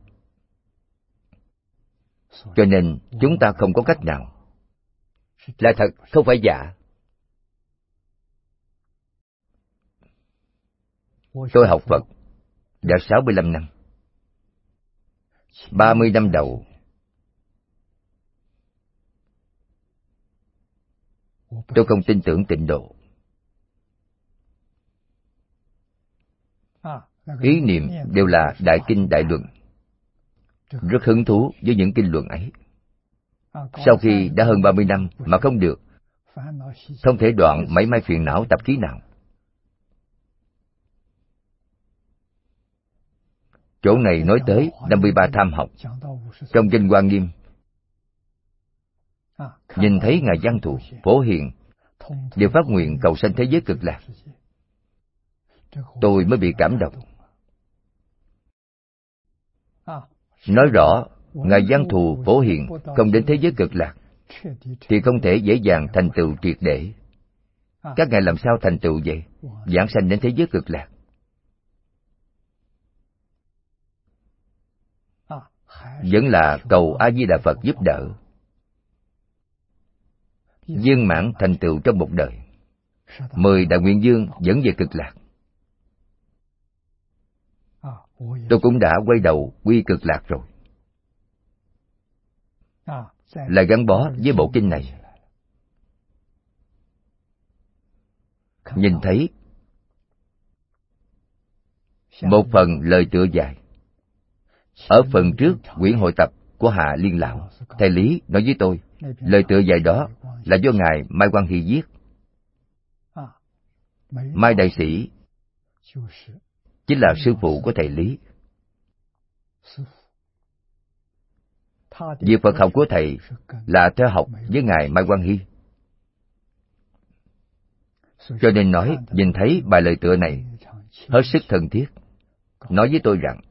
Cho nên chúng ta không có cách nào. Là thật, không phải giả. Tôi học Phật đã sáu mươi lăm năm. ba mươi năm đầu tôi không tin tưởng tịnh độ. Ý niệm đều là đại kinh đại luận, rất hứng thú với những kinh luận ấy. Sau khi đã hơn ba mươi năm mà không được, không thể đoạn mấy may phiền não tập khí nào. Chỗ này nói tới năm mươi ba tham học. Trong kinh Hoa Nghiêm, nhìn thấy Ngài Văn Thù, Phổ Hiền đều phát nguyện cầu sanh thế giới cực lạc. Tôi mới bị cảm động. Nói rõ, Ngài Văn Thù, Phổ Hiền không đến thế giới cực lạc thì không thể dễ dàng thành tựu triệt để. Các ngài làm sao thành tựu vậy? Giảng sanh đến thế giới cực lạc. Vẫn là cầu A Di Đà Phật giúp đỡ, viên mãn thành tựu trong một đời. Mười đại nguyện dương dẫn về cực lạc. Tôi cũng đã quay đầu quy cực lạc rồi, lại gắn bó với bộ kinh này. Nhìn thấy một phần lời tựa dài. Ở phần trước quyển hội tập của Hạ Liên Lão, thầy Lý nói với tôi, lời tựa dài đó là do ngài Mai Quang Hy viết. Mai Đại Sĩ chính là sư phụ của thầy Lý. Việc Phật học của thầy là theo học với ngài Mai Quang Hy. Cho nên nói, nhìn thấy bài lời tựa này hết sức thân thiết, nói với tôi rằng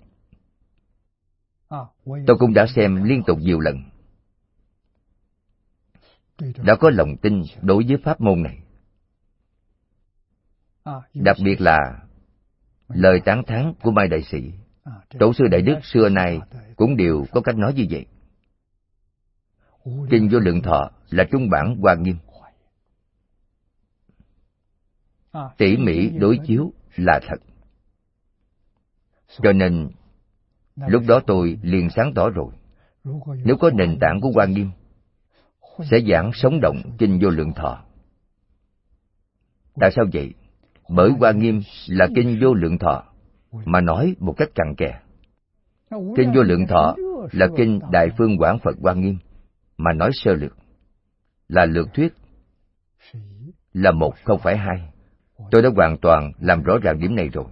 tôi cũng đã xem liên tục nhiều lần, đã có lòng tin đối với pháp môn này. Đặc biệt là lời tán thán của Mai Đại Sĩ, Tổ sư Đại Đức xưa nay cũng đều có cách nói như vậy. Kinh Vô Lượng Thọ là trung bản Hoa Nghiêm, tỉ mỉ đối chiếu là thật. Cho nên lúc đó tôi liền sáng tỏ rồi, nếu có nền tảng của Hoa Nghiêm sẽ giảng sống động Kinh Vô Lượng Thọ. Tại sao vậy? Bởi Hoa Nghiêm là Kinh Vô Lượng Thọ mà nói một cách cặn kẽ. Kinh Vô Lượng Thọ là Kinh Đại Phương Quảng Phật Hoa Nghiêm mà nói sơ lược, là lược thuyết, là một không phải hai. Tôi đã hoàn toàn làm rõ ràng điểm này rồi.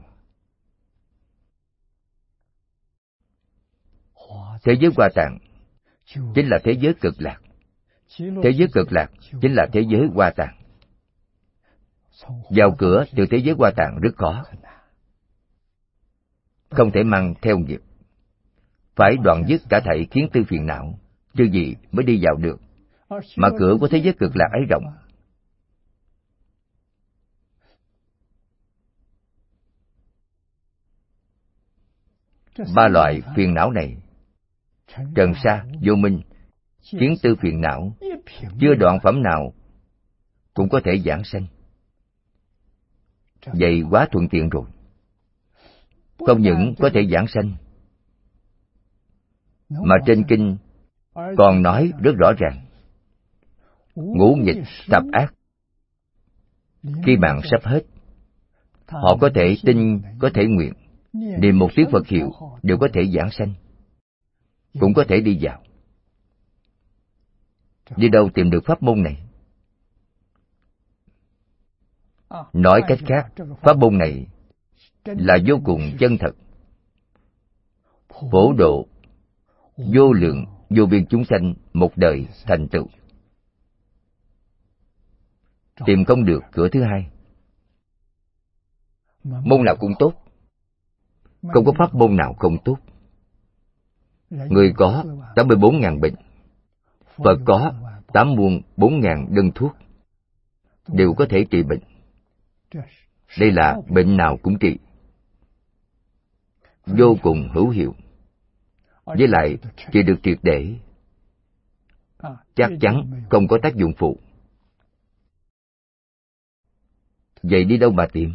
Thế giới Hoa Tạng chính là thế giới cực lạc. Thế giới cực lạc chính là thế giới Hoa Tạng. Vào cửa từ thế giới Hoa Tạng rất khó, không thể mang theo nghiệp, phải đoạn dứt cả thảy kiến tư phiền não, chứ gì mới đi vào được. Mà cửa của thế giới cực lạc ấy rộng. Ba loại phiền não này, trần sa, vô minh, kiến tư phiền não, chưa đoạn phẩm nào cũng có thể giảng sanh. vậy quá thuận tiện rồi. Không những có thể giảng sanh, mà trên kinh còn nói rất rõ ràng, ngũ nghịch thập ác, khi mạng sắp hết, họ có thể tin, có thể nguyện, niệm một tiếng Phật hiệu đều có thể giảng sanh, cũng có thể đi vào. Đi đâu tìm được pháp môn này? Nói cách khác, pháp môn này là vô cùng chân thật, phổ độ vô lượng vô biên chúng sanh một đời thành tựu. Tìm không được cửa thứ hai. Môn nào cũng tốt, không có pháp môn nào không tốt. Người có tám mươi bốn ngàn bệnh, Phật có tám muôn bốn ngàn đơn thuốc, đều có thể trị bệnh. Đây là bệnh nào cũng trị, vô cùng hữu hiệu, với lại trị được triệt để, chắc chắn không có tác dụng phụ. Vậy đi đâu mà tìm?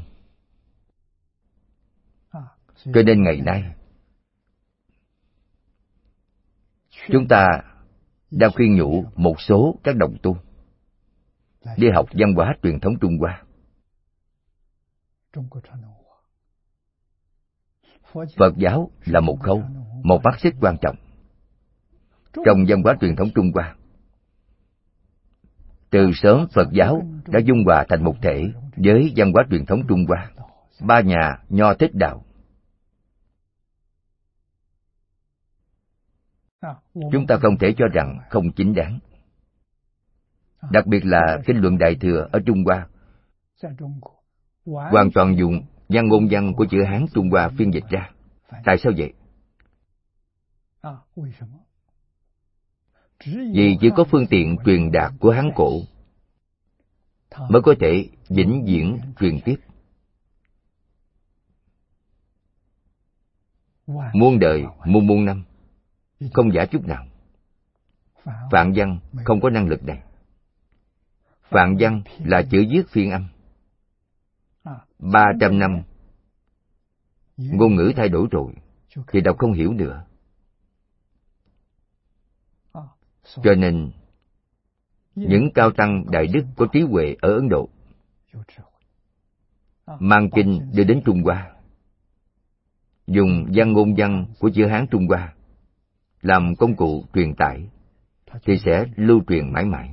Cho nên ngày nay chúng ta đang khuyên nhủ một số các đồng tu đi học văn hóa truyền thống Trung Hoa. Phật giáo là một khâu, một mắt xích quan trọng trong văn hóa truyền thống Trung Hoa. Từ sớm Phật giáo đã dung hòa thành một thể với văn hóa truyền thống Trung Hoa, ba nhà Nho Thích Đạo. Chúng ta không thể cho rằng không chính đáng. Đặc biệt là kinh luận Đại Thừa ở Trung Hoa, hoàn toàn dùng văn ngôn văn của chữ Hán Trung Hoa phiên dịch ra. Tại sao vậy? Vì chỉ có phương tiện truyền đạt của Hán cổ mới có thể vĩnh viễn truyền tiếp. Muôn đời, muôn muôn năm, không giả chút nào. Phạn văn không có năng lực này. Phạn văn là chữ viết phiên âm. Ba trăm năm, ngôn ngữ thay đổi rồi, thì đọc không hiểu nữa. Cho nên, những cao tăng đại đức có trí huệ ở Ấn Độ mang kinh đưa đến Trung Hoa, dùng văn ngôn văn của chữ Hán Trung Hoa làm công cụ truyền tải, thì sẽ lưu truyền mãi mãi.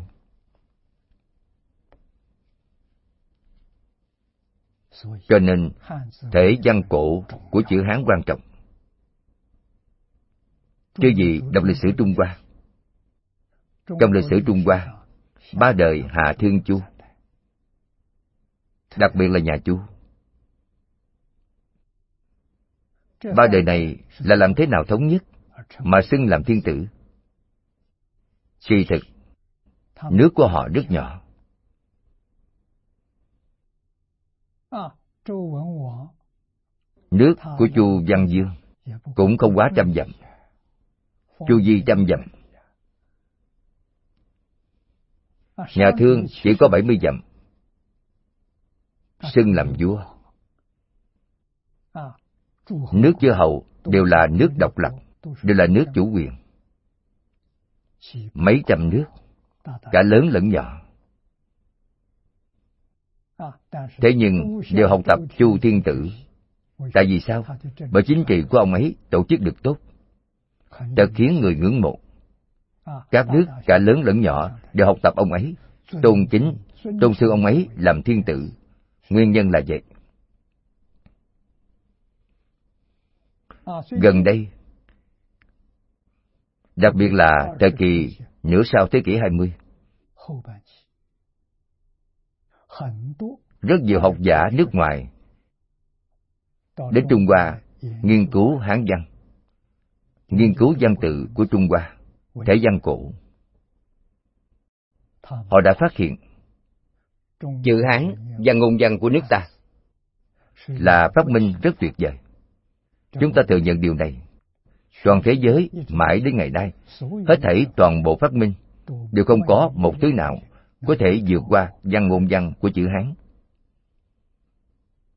Cho nên, thể văn cổ của chữ Hán quan trọng. Chứ gì đọc lịch sử Trung Hoa. Trong lịch sử Trung Hoa, ba đời Hạ Thương Chu, đặc biệt là nhà Chu. Ba đời này là làm thế nào thống nhất mà xưng làm thiên tử? Kỳ thực, nước của họ rất nhỏ. Nước của Chu Văn Dương cũng không quá trăm dặm. Chu vi trăm dặm. Nhà Thương chỉ có bảy mươi dặm, xưng làm vua. Nước chư hầu đều là nước độc lập, đều là nước chủ quyền. Mấy trăm nước, cả lớn lẫn nhỏ. Thế nhưng đều học tập Chu Thiên Tử. Tại vì sao? Bởi chính trị của ông ấy tổ chức được tốt, thật khiến người ngưỡng mộ. Các nước cả lớn lẫn nhỏ đều học tập ông ấy, tôn kính, tôn xưng ông ấy làm thiên tử. Nguyên nhân là vậy. Gần đây, đặc biệt là thời kỳ nửa sau thế kỷ hai mươi, rất nhiều học giả nước ngoài đến Trung Hoa nghiên cứu Hán văn, nghiên cứu văn tự của Trung Hoa, thể văn cổ. Họ đã phát hiện chữ Hán văn ngôn văn của nước ta là phát minh rất tuyệt vời. Chúng ta thừa nhận điều này. Toàn thế giới mãi đến ngày nay, hết thảy toàn bộ phát minh đều không có một thứ nào có thể vượt qua văn ngôn văn của chữ Hán.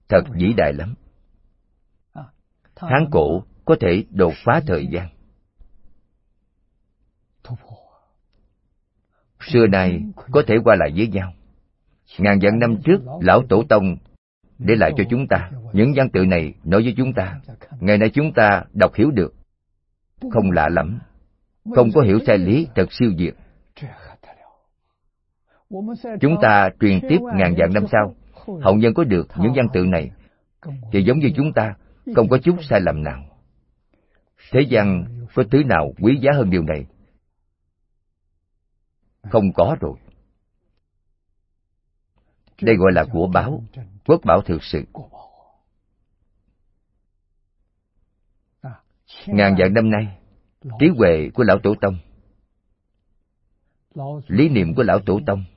thật vĩ đại lắm. Hán cổ có thể đột phá thời gian. Xưa nay có thể qua lại với nhau. Ngàn vạn năm trước, Lão Tổ Tông để lại cho chúng ta những văn tự này, nói với chúng ta. Ngày nay chúng ta đọc hiểu được, không lạ lắm, không có hiểu sai lý, thật siêu việt. Chúng ta truyền tiếp ngàn vạn năm sau, hậu nhân có được những văn tự này thì giống như chúng ta, không có chút sai lầm nào. Thế gian có thứ nào quý giá hơn điều này? Không có rồi. Đây gọi là của báo, quốc bảo thực sự. Ngàn vạn năm nay, trí huệ của Lão Tổ Tông, lý niệm của Lão Tổ Tông,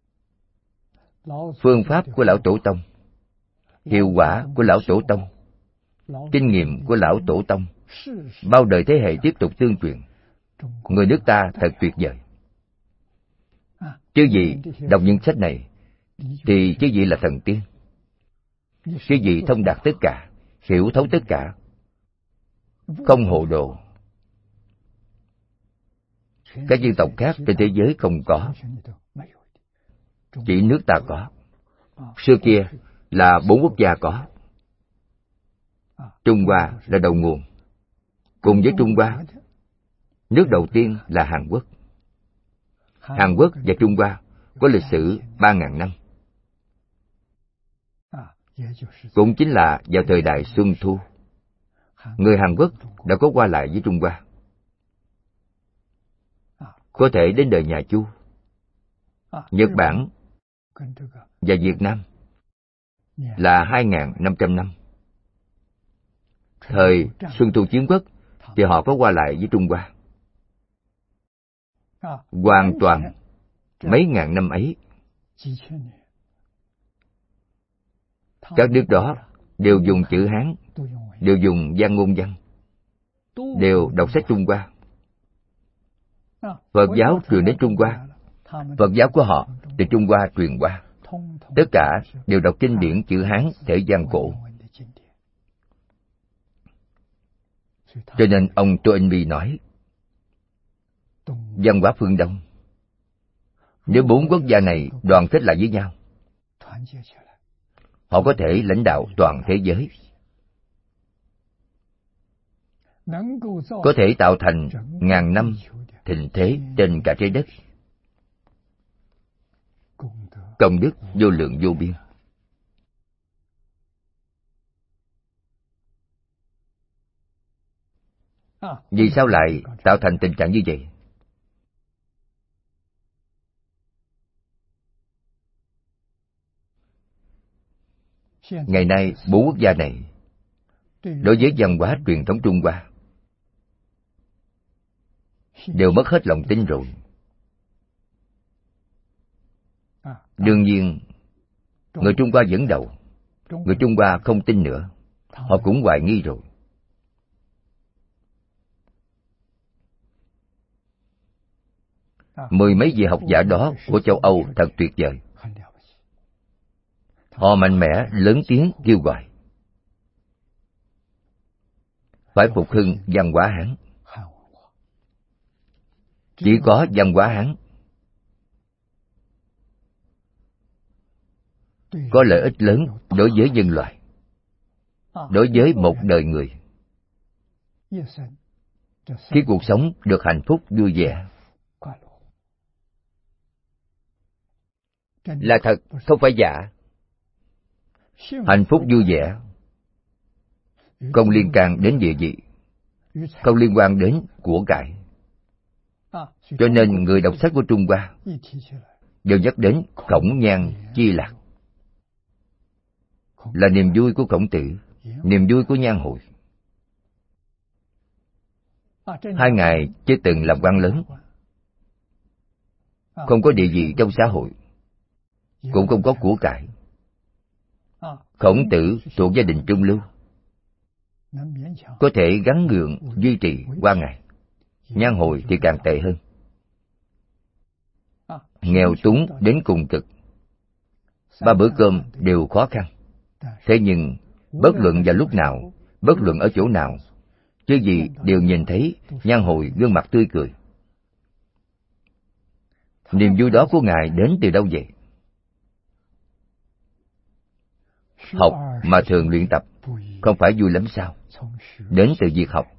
phương pháp của Lão Tổ Tông, hiệu quả của Lão Tổ Tông, kinh nghiệm của Lão Tổ Tông, bao đời thế hệ tiếp tục tương truyền. Người nước ta thật tuyệt vời. Chứ gì đọc những sách này thì chứ gì là thần tiên. Chứ gì thông đạt tất cả, hiểu thấu tất cả, không hồ đồ. Các dân tộc khác trên thế giới không có, chỉ nước ta có. Xưa kia là bốn quốc gia có. Trung Hoa là đầu nguồn. Cùng với Trung Hoa, nước đầu tiên là Hàn Quốc. Hàn Quốc và Trung Hoa có lịch sử ba ngàn năm. Cũng chính là vào thời đại Xuân Thu, người Hàn Quốc đã có qua lại với Trung Hoa. Có thể đến đời nhà Chu, Nhật Bản và Việt Nam là hai nghìn năm trăm năm. Thời Xuân Thu Chiến Quốc thì họ có qua lại với Trung Hoa. Hoàn toàn mấy ngàn năm ấy, các nước đó đều dùng chữ Hán, đều dùng văn ngôn văn, đều đọc sách Trung Hoa. Phật giáo truyền đến Trung Hoa, Phật giáo của họ từ Trung Hoa truyền qua. Tất cả đều đọc kinh điển chữ Hán thể văn cổ. Cho nên ông Tô Anh Mi nói, văn hóa phương Đông, nếu bốn quốc gia này đoàn kết lại với nhau, họ có thể lãnh đạo toàn thế giới, có thể tạo thành ngàn năm thịnh thế trên cả trái đất. Công đức vô lượng vô biên. Vì sao lại tạo thành tình trạng như vậy? Ngày nay, bốn quốc gia này, đối với văn hóa truyền thống Trung Hoa, đều mất hết lòng tin rồi. Đương nhiên, người Trung Hoa dẫn đầu, người Trung Hoa không tin nữa, họ cũng hoài nghi rồi. Mười mấy vị học giả đó của châu Âu thật tuyệt vời. Họ mạnh mẽ lớn tiếng kêu gọi phải phục hưng văn hóa Hán. Chỉ có văn hóa Hán có lợi ích lớn đối với nhân loại, đối với một đời người, khi cuộc sống được hạnh phúc vui vẻ. Là thật, không phải giả. Hạnh phúc vui vẻ không liên can đến địa vị, không liên quan đến của cải. Cho nên người đọc sách của Trung Hoa đều nhắc đến Khổng Nhan Chi Lạc, là niềm vui của Khổng Tử, niềm vui của Nhan Hội. Hai ngài chưa từng làm quan lớn, không có địa vị trong xã hội, cũng không có của cải. Khổng Tử thuộc gia đình trung lưu, có thể gắng gượng duy trì qua ngày. Nhan Hội thì càng tệ hơn, nghèo túng đến cùng cực, ba bữa cơm đều khó khăn. Thế nhưng, bất luận vào lúc nào, bất luận ở chỗ nào, chư vị đều nhìn thấy Nhan Hồi gương mặt tươi cười. Niềm vui đó của Ngài đến từ đâu vậy? Học mà thường luyện tập, không phải vui lắm sao? Đến từ việc học.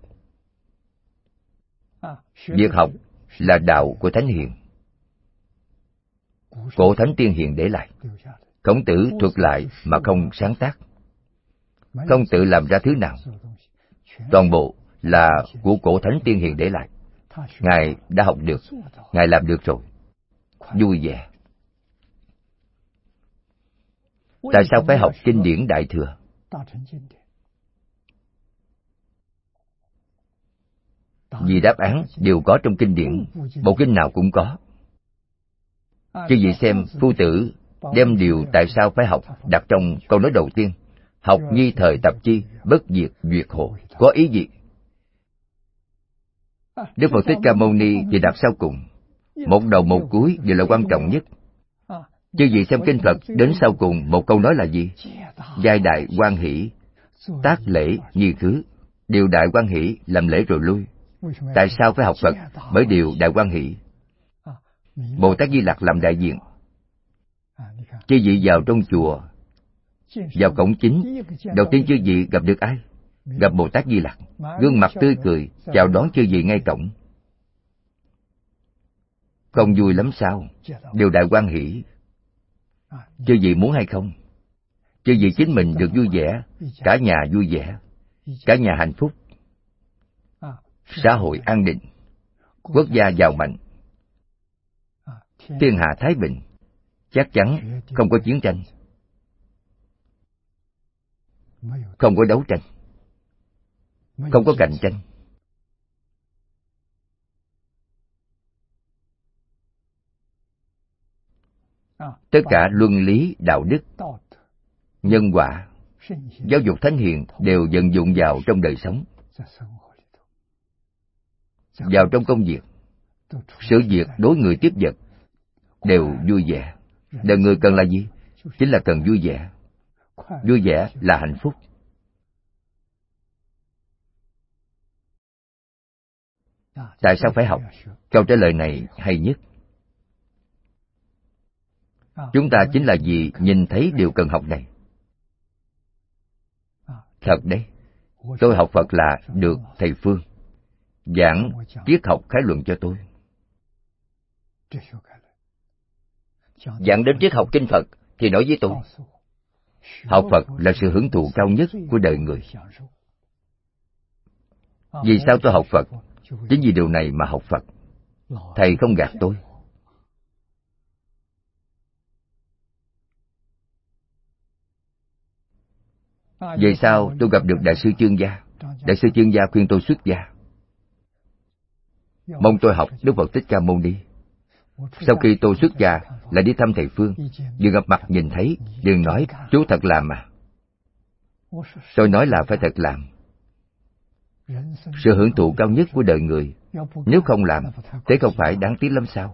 Việc học là đạo của Thánh Hiền. Cổ Thánh Tiên Hiền để lại. Khổng Tử thuật lại mà không sáng tác, không tự làm ra thứ nào. Toàn bộ là của Cổ Thánh Tiên Hiền để lại. Ngài đã học được, Ngài làm được rồi. Vui vẻ. Tại sao phải học kinh điển Đại Thừa? Vì đáp án đều có trong kinh điển, bộ kinh nào cũng có. Chứ gì xem Phu Tử đem điều tại sao phải học đặt trong câu nói đầu tiên: học nhi thời tập chi, bất diệt duyệt hộ. Có ý gì? Đức Phật Thích Ca Mâu Ni thì đặt sau cùng. Một đầu một cuối đều là quan trọng nhất. Chứ gì xem kinh Phật đến sau cùng một câu nói là gì? Giai đại hoan hỷ, tác lễ nhi khứ. Điều đại hoan hỷ làm lễ rồi lui. Tại sao phải học Phật? Bởi điều đại hoan hỷ. Bồ Tát Di Lặc làm đại diện. Chư vị vào trong chùa, vào cổng chính, đầu tiên chư vị gặp được ai? Gặp Bồ Tát Di Lặc, gương mặt tươi cười chào đón chư vị ngay cổng. Không vui lắm sao? Điều đại hoan hỷ. Chư vị muốn hay không? Chư vị chính mình được vui vẻ, cả nhà vui vẻ, cả nhà hạnh phúc, xã hội an định, quốc gia giàu mạnh, thiên hạ thái bình, chắc chắn không có chiến tranh, không có đấu tranh, không có cạnh tranh. Tất cả luân lý, đạo đức, nhân quả, giáo dục thánh hiền đều vận dụng vào trong đời sống, vào trong công việc, sự việc đối người tiếp vật đều vui vẻ. Đời người cần là gì? Chính là cần vui vẻ. Vui vẻ là hạnh phúc. Tại sao phải học? Câu trả lời này hay nhất. Chúng ta chính là vì nhìn thấy điều cần học này. Thật đấy, tôi học Phật là được Thầy Phương giảng triết học khái luận cho tôi. Giảng đến triết học kinh Phật thì nói với tôi, học Phật là sự hưởng thụ cao nhất của đời người. Vì sao tôi học Phật? Chính vì điều này mà học Phật. Thầy không gạt tôi. Về sau tôi gặp được Đại sư Chương Gia. Đại sư Chương Gia khuyên tôi xuất gia, mong tôi học Đức Phật Thích Ca Mâu Ni. Sau khi tôi xuất gia, lại đi thăm Thầy Phương. Vừa gặp mặt nhìn thấy, liền nói, chú thật làm à? Tôi nói là phải thật làm. Sự hưởng thụ cao nhất của đời người, nếu không làm, thế không phải đáng tiếc lắm sao?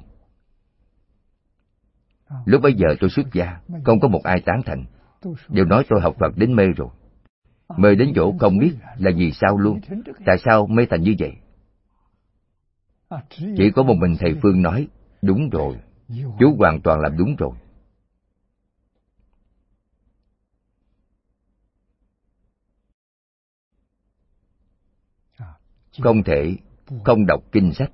Lúc bấy giờ tôi xuất gia, không có một ai tán thành. Đều nói tôi học Phật đến mê rồi. Mê đến chỗ không biết là vì sao luôn. Tại sao mê thành như vậy? Chỉ có một mình Thầy Phương nói, đúng rồi, chú hoàn toàn làm đúng rồi. Không thể không đọc kinh sách,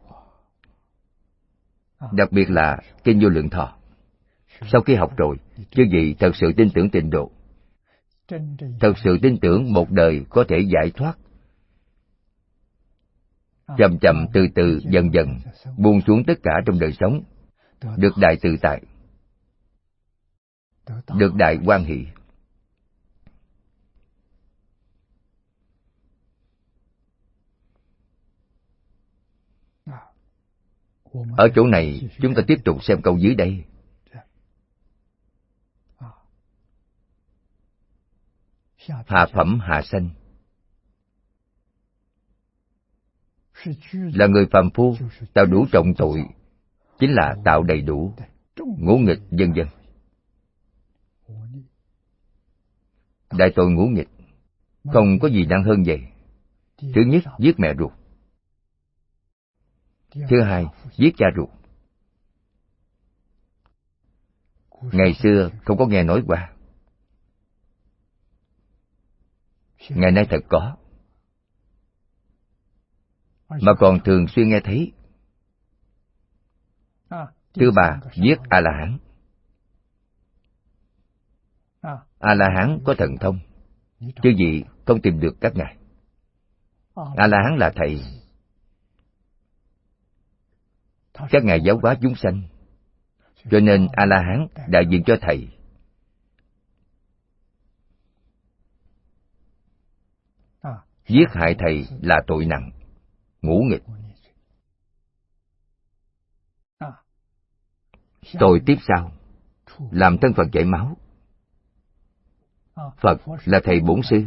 đặc biệt là kinh Vô Lượng Thọ. Sau khi học rồi, chư vị thật sự tin tưởng tịnh độ, thật sự tin tưởng một đời có thể giải thoát, chậm chậm từ từ dần dần buông xuống tất cả trong đời sống, được đại tự tại, được đại hoan hỷ. Ở chỗ này chúng ta tiếp tục xem câu dưới đây. Hạ phẩm hạ sanh là người phàm phu tạo đủ trọng tội, chính là tạo đầy đủ ngũ nghịch vân vân. đại tội ngũ nghịch. Không có gì nặng hơn vậy. Thứ nhất, giết mẹ ruột. Thứ hai, giết cha ruột. Ngày xưa không có nghe nói qua. Ngày nay thật có. Mà còn thường xuyên nghe thấy. Thứ ba, giết A-la-hán. A-la-hán có thần thông, chứ gì không tìm được các ngài. A-la-hán là thầy. Các ngài giáo hóa chúng sanh, cho nên A-la-hán đại diện cho thầy. Giết hại thầy là tội nặng, ngũ nghịch. Tội tiếp sau, làm thân Phật chảy máu. Phật là thầy bổn sư,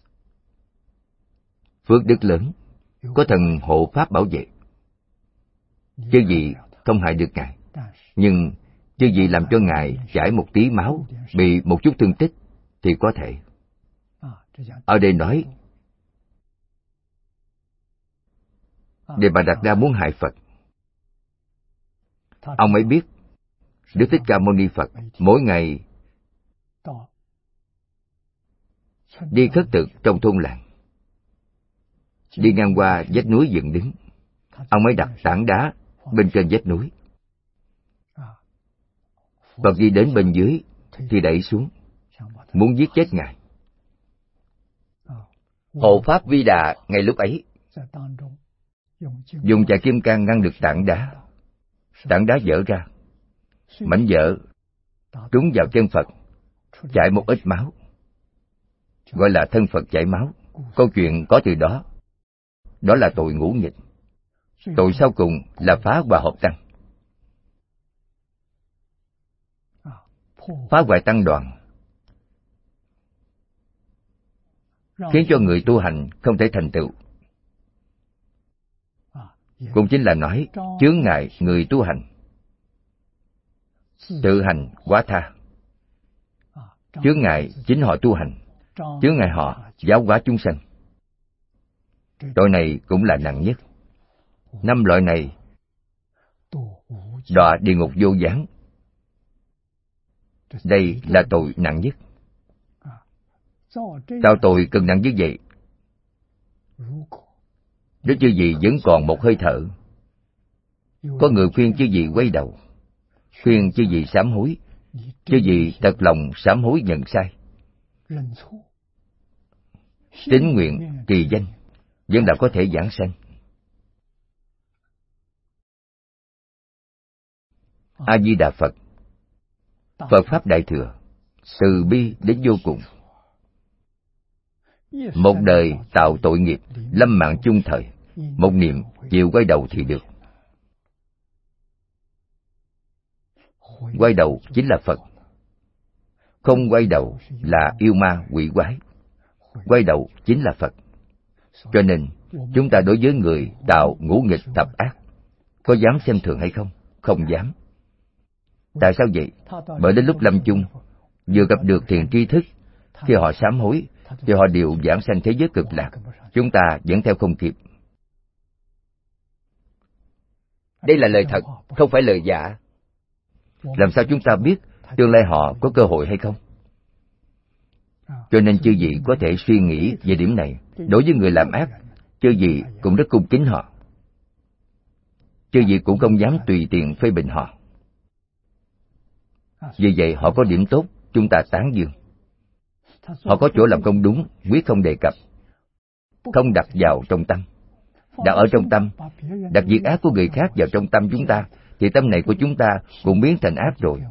phước đức lớn, có thần hộ pháp bảo vệ. Chứ gì không hại được ngài. Nhưng chứ gì làm cho ngài chảy một tí máu, bị một chút thương tích thì có thể. Ở đây nói Đề Bà Đạt Đa muốn hại Phật. Ông ấy biết Đức Thích Ca Mâu Ni Phật mỗi ngày đi khất thực trong thôn làng, đi ngang qua vách núi dựng đứng, ông ấy đặt tảng đá bên trên vách núi. Phật đi đến bên dưới thì đẩy xuống, muốn giết chết ngài. Hộ pháp Vi Đà ngay lúc ấy dùng chà kim cang ngăn được tảng đá. Tảng đá vỡ ra, mảnh vỡ trúng vào chân Phật, chảy một ít máu, gọi là thân Phật chảy máu. Câu chuyện có từ đó. Đó là tội ngũ nghịch. Tội sau cùng là phá Hòa Hợp Tăng, phá hoại tăng đoàn, khiến cho người tu hành không thể thành tựu. Cũng chính là nói chướng ngại người tu hành, tự hành quá tha. Chướng ngại chính họ tu hành, chướng ngại họ giáo hóa chúng sanh. Tội này cũng là nặng nhất. Năm loại này đọa địa ngục vô gián. Đây là tội nặng nhất. Tạo tội cần nặng như vậy, nếu chư vị vẫn còn một hơi thở, có người khuyên chư vị quay đầu, khuyên chư vị sám hối, chư vị thật lòng sám hối nhận sai, tín nguyện trì danh, vẫn là có thể giảng sanh. A Di Đà Phật. Phật pháp đại thừa, từ bi đến vô cùng. Một đời tạo tội nghiệp, lâm mạng chung thời, một niệm chịu quay đầu thì được. Quay đầu chính là Phật. Không quay đầu là yêu ma quỷ quái. Quay đầu chính là Phật. Cho nên chúng ta đối với người tạo ngũ nghịch thập ác, có dám xem thường hay không? Không dám. Tại sao vậy? Bởi đến lúc lâm chung, vừa gặp được thiền tri thức, khi họ sám hối thì họ đều giảng sanh thế giới cực lạc. Chúng ta vẫn theo không kịp. Đây là lời thật, không phải lời giả. Làm sao chúng ta biết tương lai họ có cơ hội hay không? Cho nên chư vị có thể suy nghĩ về điểm này. Đối với người làm ác, chư vị cũng rất cung kính họ. Chư vị cũng không dám tùy tiện phê bình họ. Vì vậy họ có điểm tốt, chúng ta tán dương. Họ có chỗ làm không đúng, quyết không đề cập, không đặt vào trong tâm. Đặt ở trong tâm, đặt việc ác của người khác vào trong tâm chúng ta, thì tâm này của chúng ta cũng biến thành ác rồi.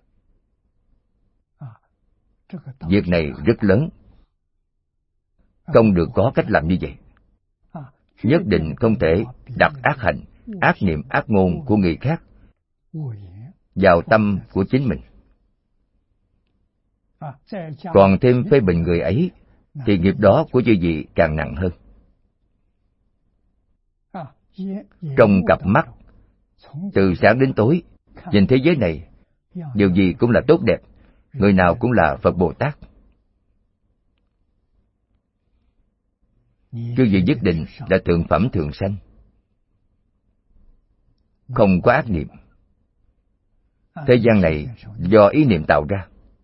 Việc này rất lớn, không được có cách làm như vậy. Nhất định không thể đặt ác hành, ác niệm, ác ngôn của người khác vào tâm của chính mình. Còn thêm phê bình người ấy, thì nghiệp đó của chư vị càng nặng hơn. Trong cặp mắt, từ sáng đến tối, nhìn thế giới này, điều gì cũng là tốt đẹp, người nào cũng là Phật Bồ Tát. Chư vị nhất định là thượng phẩm thượng sanh, không có ác niệm. Thế gian này do ý niệm tạo ra,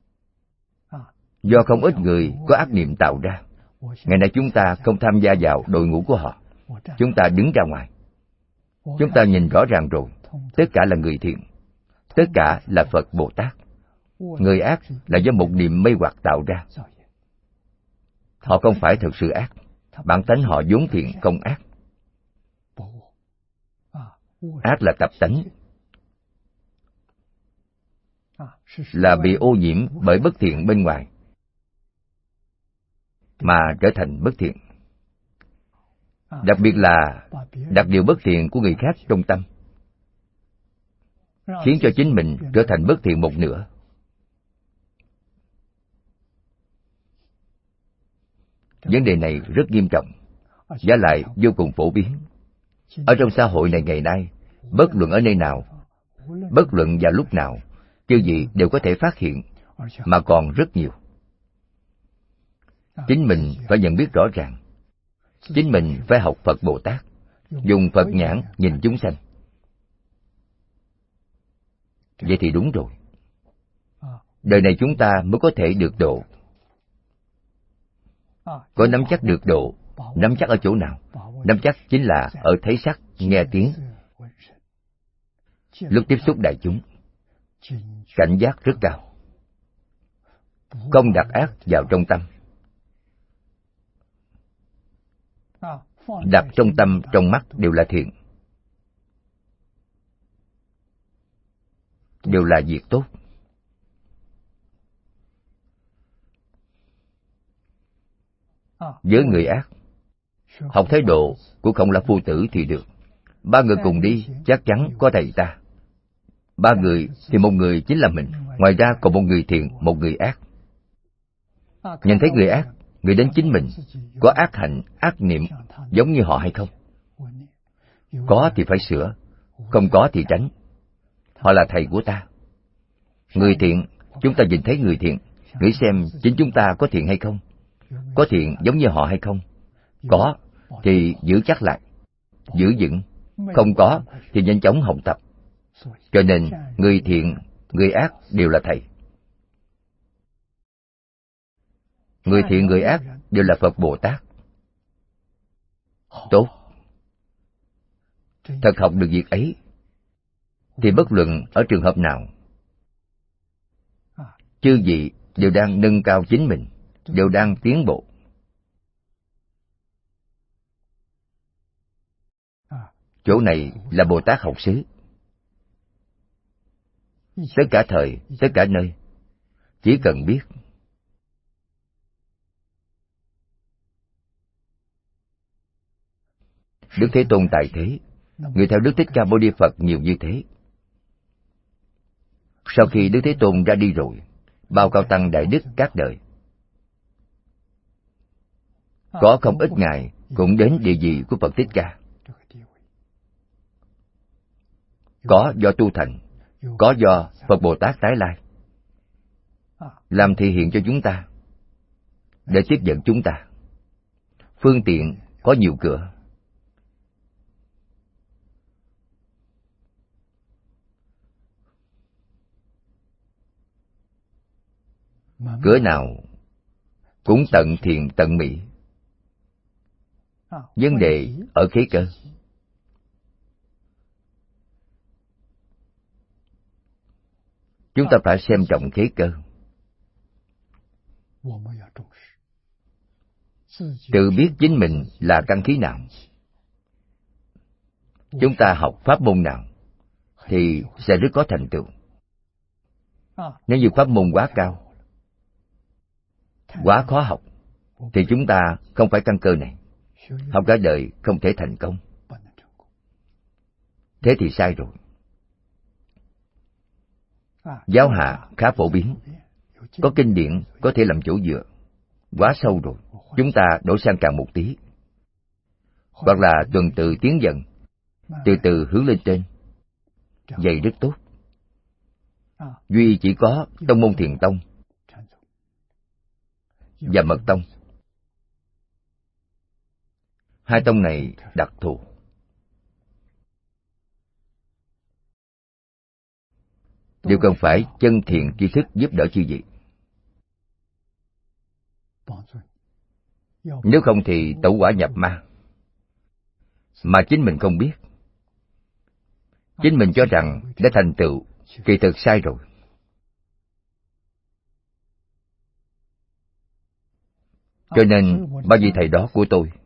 do không ít người có ác niệm tạo ra. Ngày nay chúng ta không tham gia vào đội ngũ của họ, chúng ta đứng ra ngoài. Chúng ta nhìn rõ ràng rồi, tất cả là người thiện, tất cả là Phật Bồ Tát. Người ác là do một niệm mê hoặc tạo ra. Họ không phải thực sự ác, bản tánh họ vốn thiện không ác. Ác là tập tánh, là bị ô nhiễm bởi bất thiện bên ngoài mà trở thành bất thiện. Đặc biệt là đặt điều bất thiện của người khác trong tâm, khiến cho chính mình trở thành bất thiện một nửa. Vấn đề này rất nghiêm trọng, và lại vô cùng phổ biến. Ở trong xã hội này ngày nay, bất luận ở nơi nào, bất luận vào lúc nào, chư vị đều có thể phát hiện, mà còn rất nhiều. Chính mình phải nhận biết rõ ràng. Chính mình phải học Phật Bồ Tát, dùng Phật nhãn nhìn chúng sanh. Vậy thì đúng rồi. Đời này chúng ta mới có thể được độ. Có nắm chắc được độ, nắm chắc ở chỗ nào? Nắm chắc chính là ở thấy sắc, nghe tiếng. Lúc tiếp xúc đại chúng, cảnh giác rất cao, không đặt ác vào trong tâm. Đặt trong tâm, trong mắt đều là thiện, đều là việc tốt. Với người ác, học thái độ của Khổng Lão Phu Tử thì được. Ba người cùng đi, chắc chắn có thầy ta. Ba người thì một người chính là mình, ngoài ra còn một người thiện, một người ác. Nhìn thấy người ác, người đến chính mình, có ác hạnh, ác niệm giống như họ hay không? Có thì phải sửa, không có thì tránh. Họ là thầy của ta. Người thiện, chúng ta nhìn thấy người thiện, nghĩ xem chính chúng ta có thiện hay không? Có thiện giống như họ hay không? Có thì giữ chắc lại, giữ vững. Không có thì nhanh chóng học tập. Cho nên người thiện, người ác đều là thầy. Người thiện, người ác đều là Phật Bồ Tát. Tốt. Thật học được việc ấy, thì bất luận ở trường hợp nào, chư vị đều đang nâng cao chính mình, đều đang tiến bộ. Chỗ này là Bồ Tát học xứ. Tất cả thời, tất cả nơi, chỉ cần biết. Đức Thế Tôn tại thế, người theo Đức Thích Ca Mâu Ni Phật nhiều như thế. Sau khi Đức Thế Tôn ra đi rồi, bao cao tăng đại đức các đời, có không ít ngài cũng đến địa vị của Phật Thích Ca. Có do tu thành, có do Phật Bồ Tát tái lai, làm thị hiện cho chúng ta, để tiếp dẫn chúng ta. Phương tiện có nhiều cửa. Cửa nào cũng tận thiện tận mỹ. Vấn đề ở khế cơ. Chúng ta phải xem trọng khế cơ. Tự biết chính mình là căn khí nào, chúng ta học pháp môn nào, thì sẽ rất có thành tựu. Nếu như pháp môn quá cao, quá khó học, thì chúng ta không phải căn cơ này, học cả đời không thể thành công. Thế thì sai rồi. Giáo hạ khá phổ biến, có kinh điển có thể làm chỗ dựa. Quá sâu rồi, chúng ta đổi sang càng một tí, hoặc là tuần tự tiến dần, từ từ hướng lên trên. Vậy rất tốt. Duy chỉ có tông môn Thiền Tông và Mật Tông Hai tông này đặc thù. Đều cần phải chân thiện tri thức giúp đỡ chư vị. Nếu không thì tẩu hỏa nhập ma, mà chính mình không biết. Chính mình cho rằng đã thành tựu, kỳ thực sai rồi. Cho nên ba vị thầy đó của tôi,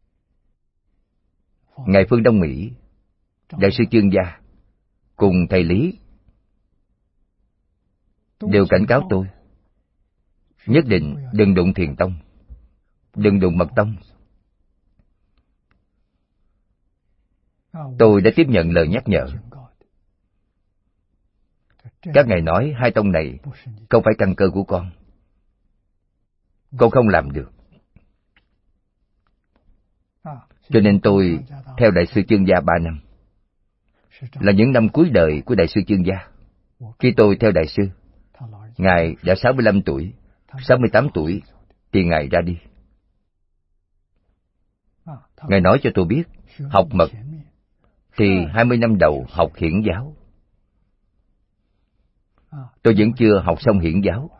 ngài Phương Đông Mỹ, Đại sư Chương Gia cùng thầy Lý đều cảnh cáo tôi nhất định đừng đụng Thiền Tông, đừng đụng Mật Tông. Tôi đã tiếp nhận lời nhắc nhở. Các ngài nói hai tông này không phải căn cơ của con, con không làm được. Cho nên tôi theo Đại sư Chương Gia ba năm, là những năm cuối đời của Đại sư Chương Gia. Khi tôi theo Đại sư, ngài đã sáu mươi lăm tuổi, sáu mươi tám tuổi thì ngài ra đi. Ngài nói cho tôi biết, học mật thì hai mươi năm đầu học hiển giáo. Tôi vẫn chưa học xong hiển giáo,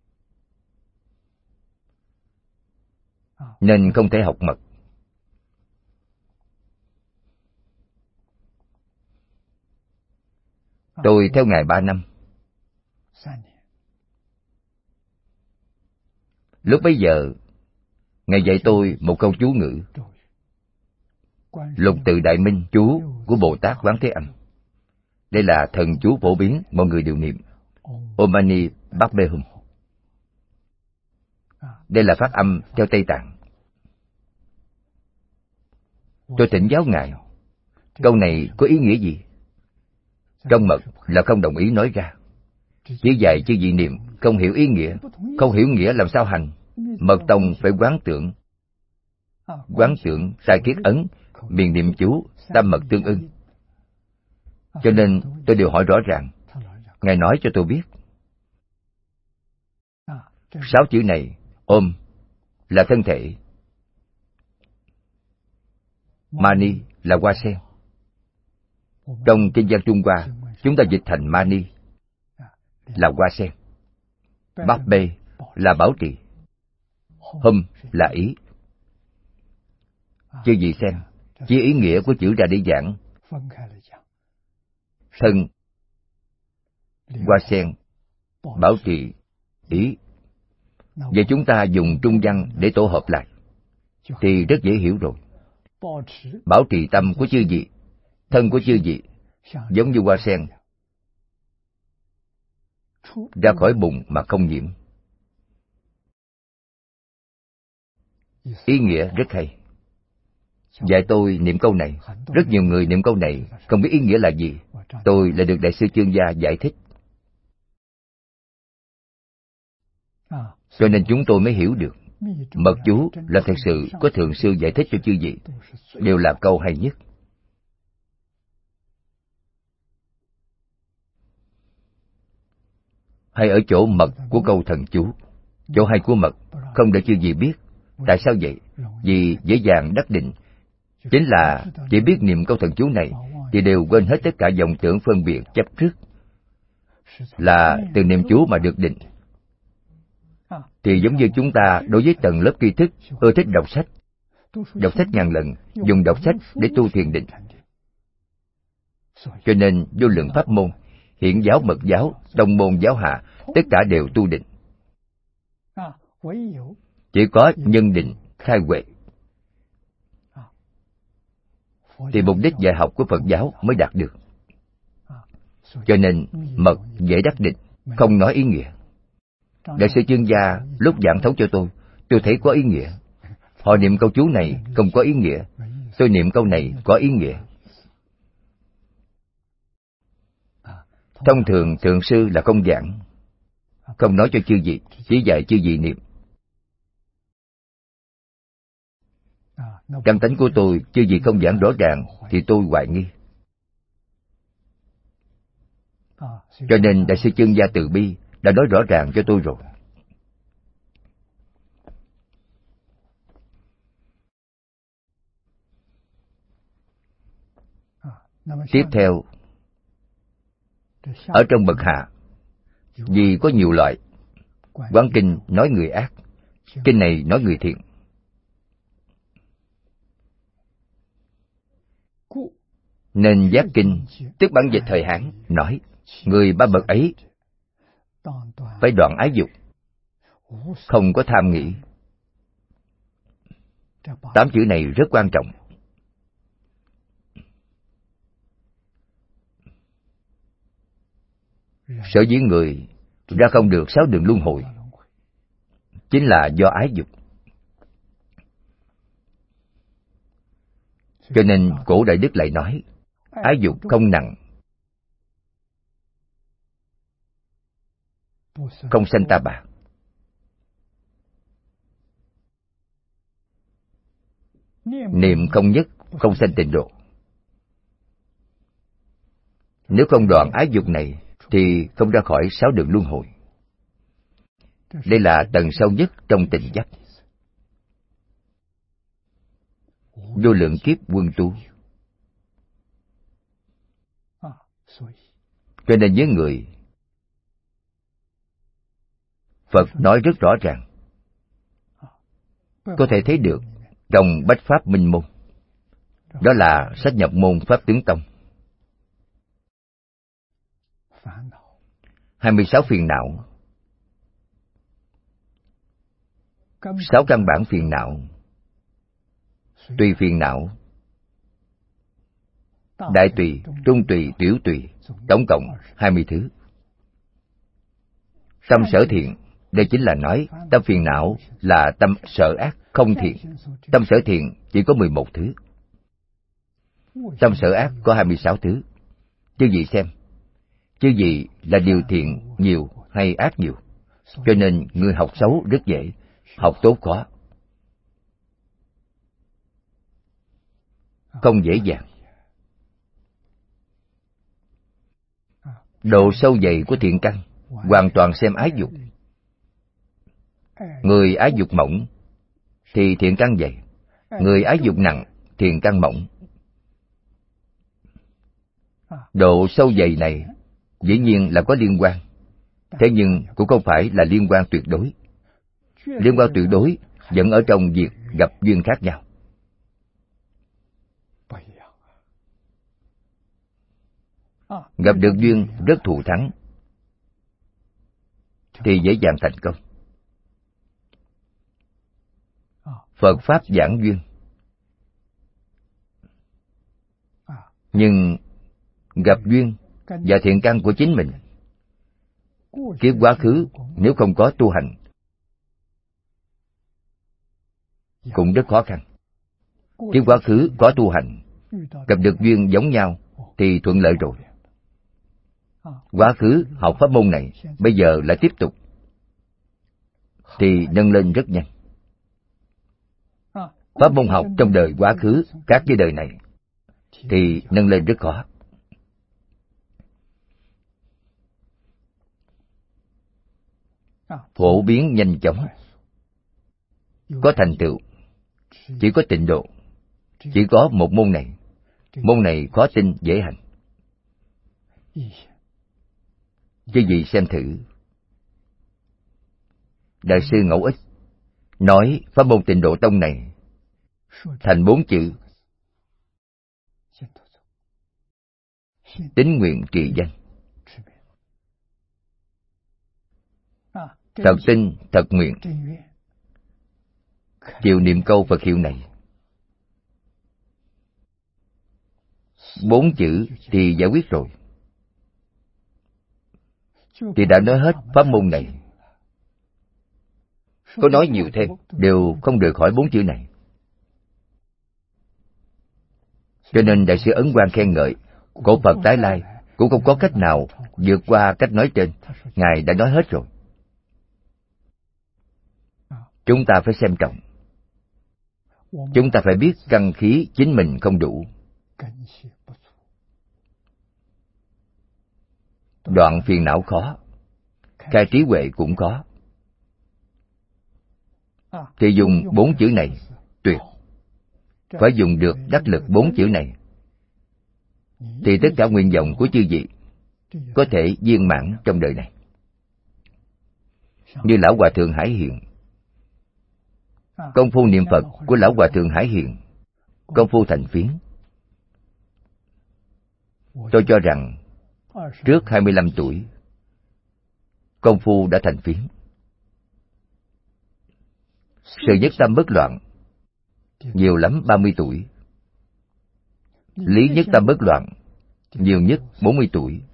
nên không thể học mật. Tôi theo ngài ba năm. Lúc bấy giờ, ngài dạy tôi một câu chú ngữ: Lục tự đại minh chú của Bồ Tát Quán Thế Âm. Đây là thần chú phổ biến, mọi người đều niệm. Om Mani Padme Hum. Đây là phát âm theo Tây Tạng. Tôi thỉnh giáo ngài, câu này có ý nghĩa gì? Trong mật là không đồng ý nói ra, chỉ dạy chư vị niệm, không hiểu ý nghĩa. Không hiểu nghĩa làm sao hành? Mật tông phải quán tưởng. Quán tưởng sai kiết ấn, miệng niệm chú, tam mật tương ưng. Cho nên tôi đều hỏi rõ ràng. Ngài nói cho tôi biết, sáu chữ này, ôm là thân thể, mani là hoa sen. Trong kinh văn Trung Hoa, chúng ta dịch thành mani là hoa sen, Padme là bảo trì, hum là ý. Chư vị xem, chia ý nghĩa của chữ ra để giảng. Thân, hoa sen, bảo trì, ý. Vậy chúng ta dùng trung văn để tổ hợp lại thì rất dễ hiểu rồi. Bảo trì tâm của chư vị, thân của chư vị giống như hoa sen ra khỏi bùn mà không nhiễm. Ý nghĩa rất hay. Dạy tôi niệm câu này. Rất nhiều người niệm câu này không biết ý nghĩa là gì. Tôi lại được Đại sư Chương Gia giải thích, cho nên chúng tôi mới hiểu được. Mật chú là thật sự có thượng sư giải thích cho chư vị, đều là câu hay nhất. Hay ở chỗ mật của câu thần chú. Chỗ hay của mật không để chư vị biết. Tại sao vậy? Vì dễ dàng đắc định. Chính là chỉ biết niệm câu thần chú này thì đều quên hết tất cả vọng tưởng phân biệt chấp trước. Là từ niệm chú mà được định. Thì giống như chúng ta đối với tầng lớp tri thức ưa thích đọc sách, đọc sách ngàn lần, dùng đọc sách để tu thiền định. Cho nên vô lượng pháp môn, hiển giáo, mật giáo, tông môn, giáo hạ, tất cả đều tu định. Chỉ có nhân định, khai huệ thì mục đích dạy học của Phật giáo mới đạt được. Cho nên mật dễ đắc định, không nói ý nghĩa. Đại sư Chương Gia lúc giảng thấu cho tôi, tôi thấy có ý nghĩa. Họ niệm câu chú này không có ý nghĩa, tôi niệm câu này có ý nghĩa. Thông thường thượng sư là không giảng, không nói cho chư vị, chỉ dạy chư vị niệm. Căn tánh của tôi, chư vị không giảng rõ ràng thì tôi hoài nghi. Cho nên Đại sư Chương Gia từ bi đã nói rõ ràng cho tôi rồi. Tiếp theo, ở trong bậc hạ, vì có nhiều loại, Quán Kinh nói người ác, kinh này nói người thiện. Nên Giác Kinh, tức bản dịch thời Hán, nói người ba bậc ấy phải đoạn ái dục, không có tham nghĩ. Tám chữ này rất quan trọng. Sở dĩ người ra không được sáu đường luân hồi chính là do ái dục. Cho nên cổ Đại Đức lại nói, ái dục không nặng, không sanh ta bà. Niệm không nhất, không sanh tịnh độ. Nếu không đoạn ái dục này thì không ra khỏi sáu đường luân hồi. Đây là tầng sâu nhất trong tịnh giác. Vô lượng kiếp quân tu. Cho nên với người, Phật nói rất rõ ràng, có thể thấy được trong Bách Pháp Minh Môn. Đó là sách nhập môn Pháp Tướng Tông. hai mươi sáu phiền não, sáu căn bản phiền não, tùy phiền não, đại tùy, trung tùy, tiểu tùy, tổng cộng hai mươi thứ. Tâm sở thiện, đây chính là nói tâm phiền não là tâm sở ác không thiện. Tâm sở thiện chỉ có mười một thứ. Tâm sở ác có hai mươi sáu thứ. Chứ gì xem, chứ gì là điều thiện nhiều hay ác nhiều. Cho nên người học xấu rất dễ, học tốt khó. Không dễ dàng. Độ sâu dày của thiện căn hoàn toàn xem ái dục. Người ái dục mỏng thì thiện căn dày, người ái dục nặng thiện căn mỏng. Độ sâu dày này dĩ nhiên là có liên quan, thế nhưng cũng không phải là liên quan tuyệt đối. Liên quan tuyệt đối vẫn ở trong việc gặp duyên khác nhau. Gặp được duyên rất thù thắng thì dễ dàng thành công. Phật Pháp giảng duyên, nhưng gặp duyên và thiện căn của chính mình, kiếp quá khứ nếu không có tu hành cũng rất khó khăn. Kiếp quá khứ có tu hành, gặp được duyên giống nhau thì thuận lợi rồi. Quá khứ học pháp môn này, bây giờ lại tiếp tục thì nâng lên rất nhanh. Pháp môn học trong đời quá khứ khác với đời này thì nâng lên rất khó. Phổ biến nhanh chóng, có thành tựu, chỉ có tịnh độ, chỉ có một môn này. Môn này khó tin dễ hành. Chứ gì xem thử, Đại sư Ngẫu Ích nói pháp môn Tịnh Độ Tông này thành bốn chữ: tín nguyện trì danh. Thật tin, thật nguyện, chịu niệm câu Phật hiệu này. Bốn chữ thì giải quyết rồi, thì đã nói hết pháp môn này. Có nói nhiều thêm đều không được khỏi bốn chữ này. Cho nên Đại sư Ấn Quang khen ngợi cổ Phật tái lai cũng không có cách nào vượt qua cách nói trên. Ngài đã nói hết rồi. Chúng ta phải xem trọng. Chúng ta phải biết căn khí chính mình không đủ. Đoạn phiền não khó, khai trí huệ cũng khó. Thì dùng bốn chữ này tuyệt. Phải dùng được đắc lực bốn chữ này thì tất cả nguyện vọng của chư vị có thể viên mãn trong đời này. Như Lão Hòa Thượng Hải Hiện, công phu niệm Phật của Lão Hòa Thượng Hải Hiện, công phu thành phiến. Tôi cho rằng trước hai mươi lăm tuổi công phu đã thành phiến. Sự nhất tâm bất loạn nhiều lắm ba mươi tuổi. Lý nhất tâm bất loạn nhiều nhất bốn mươi tuổi.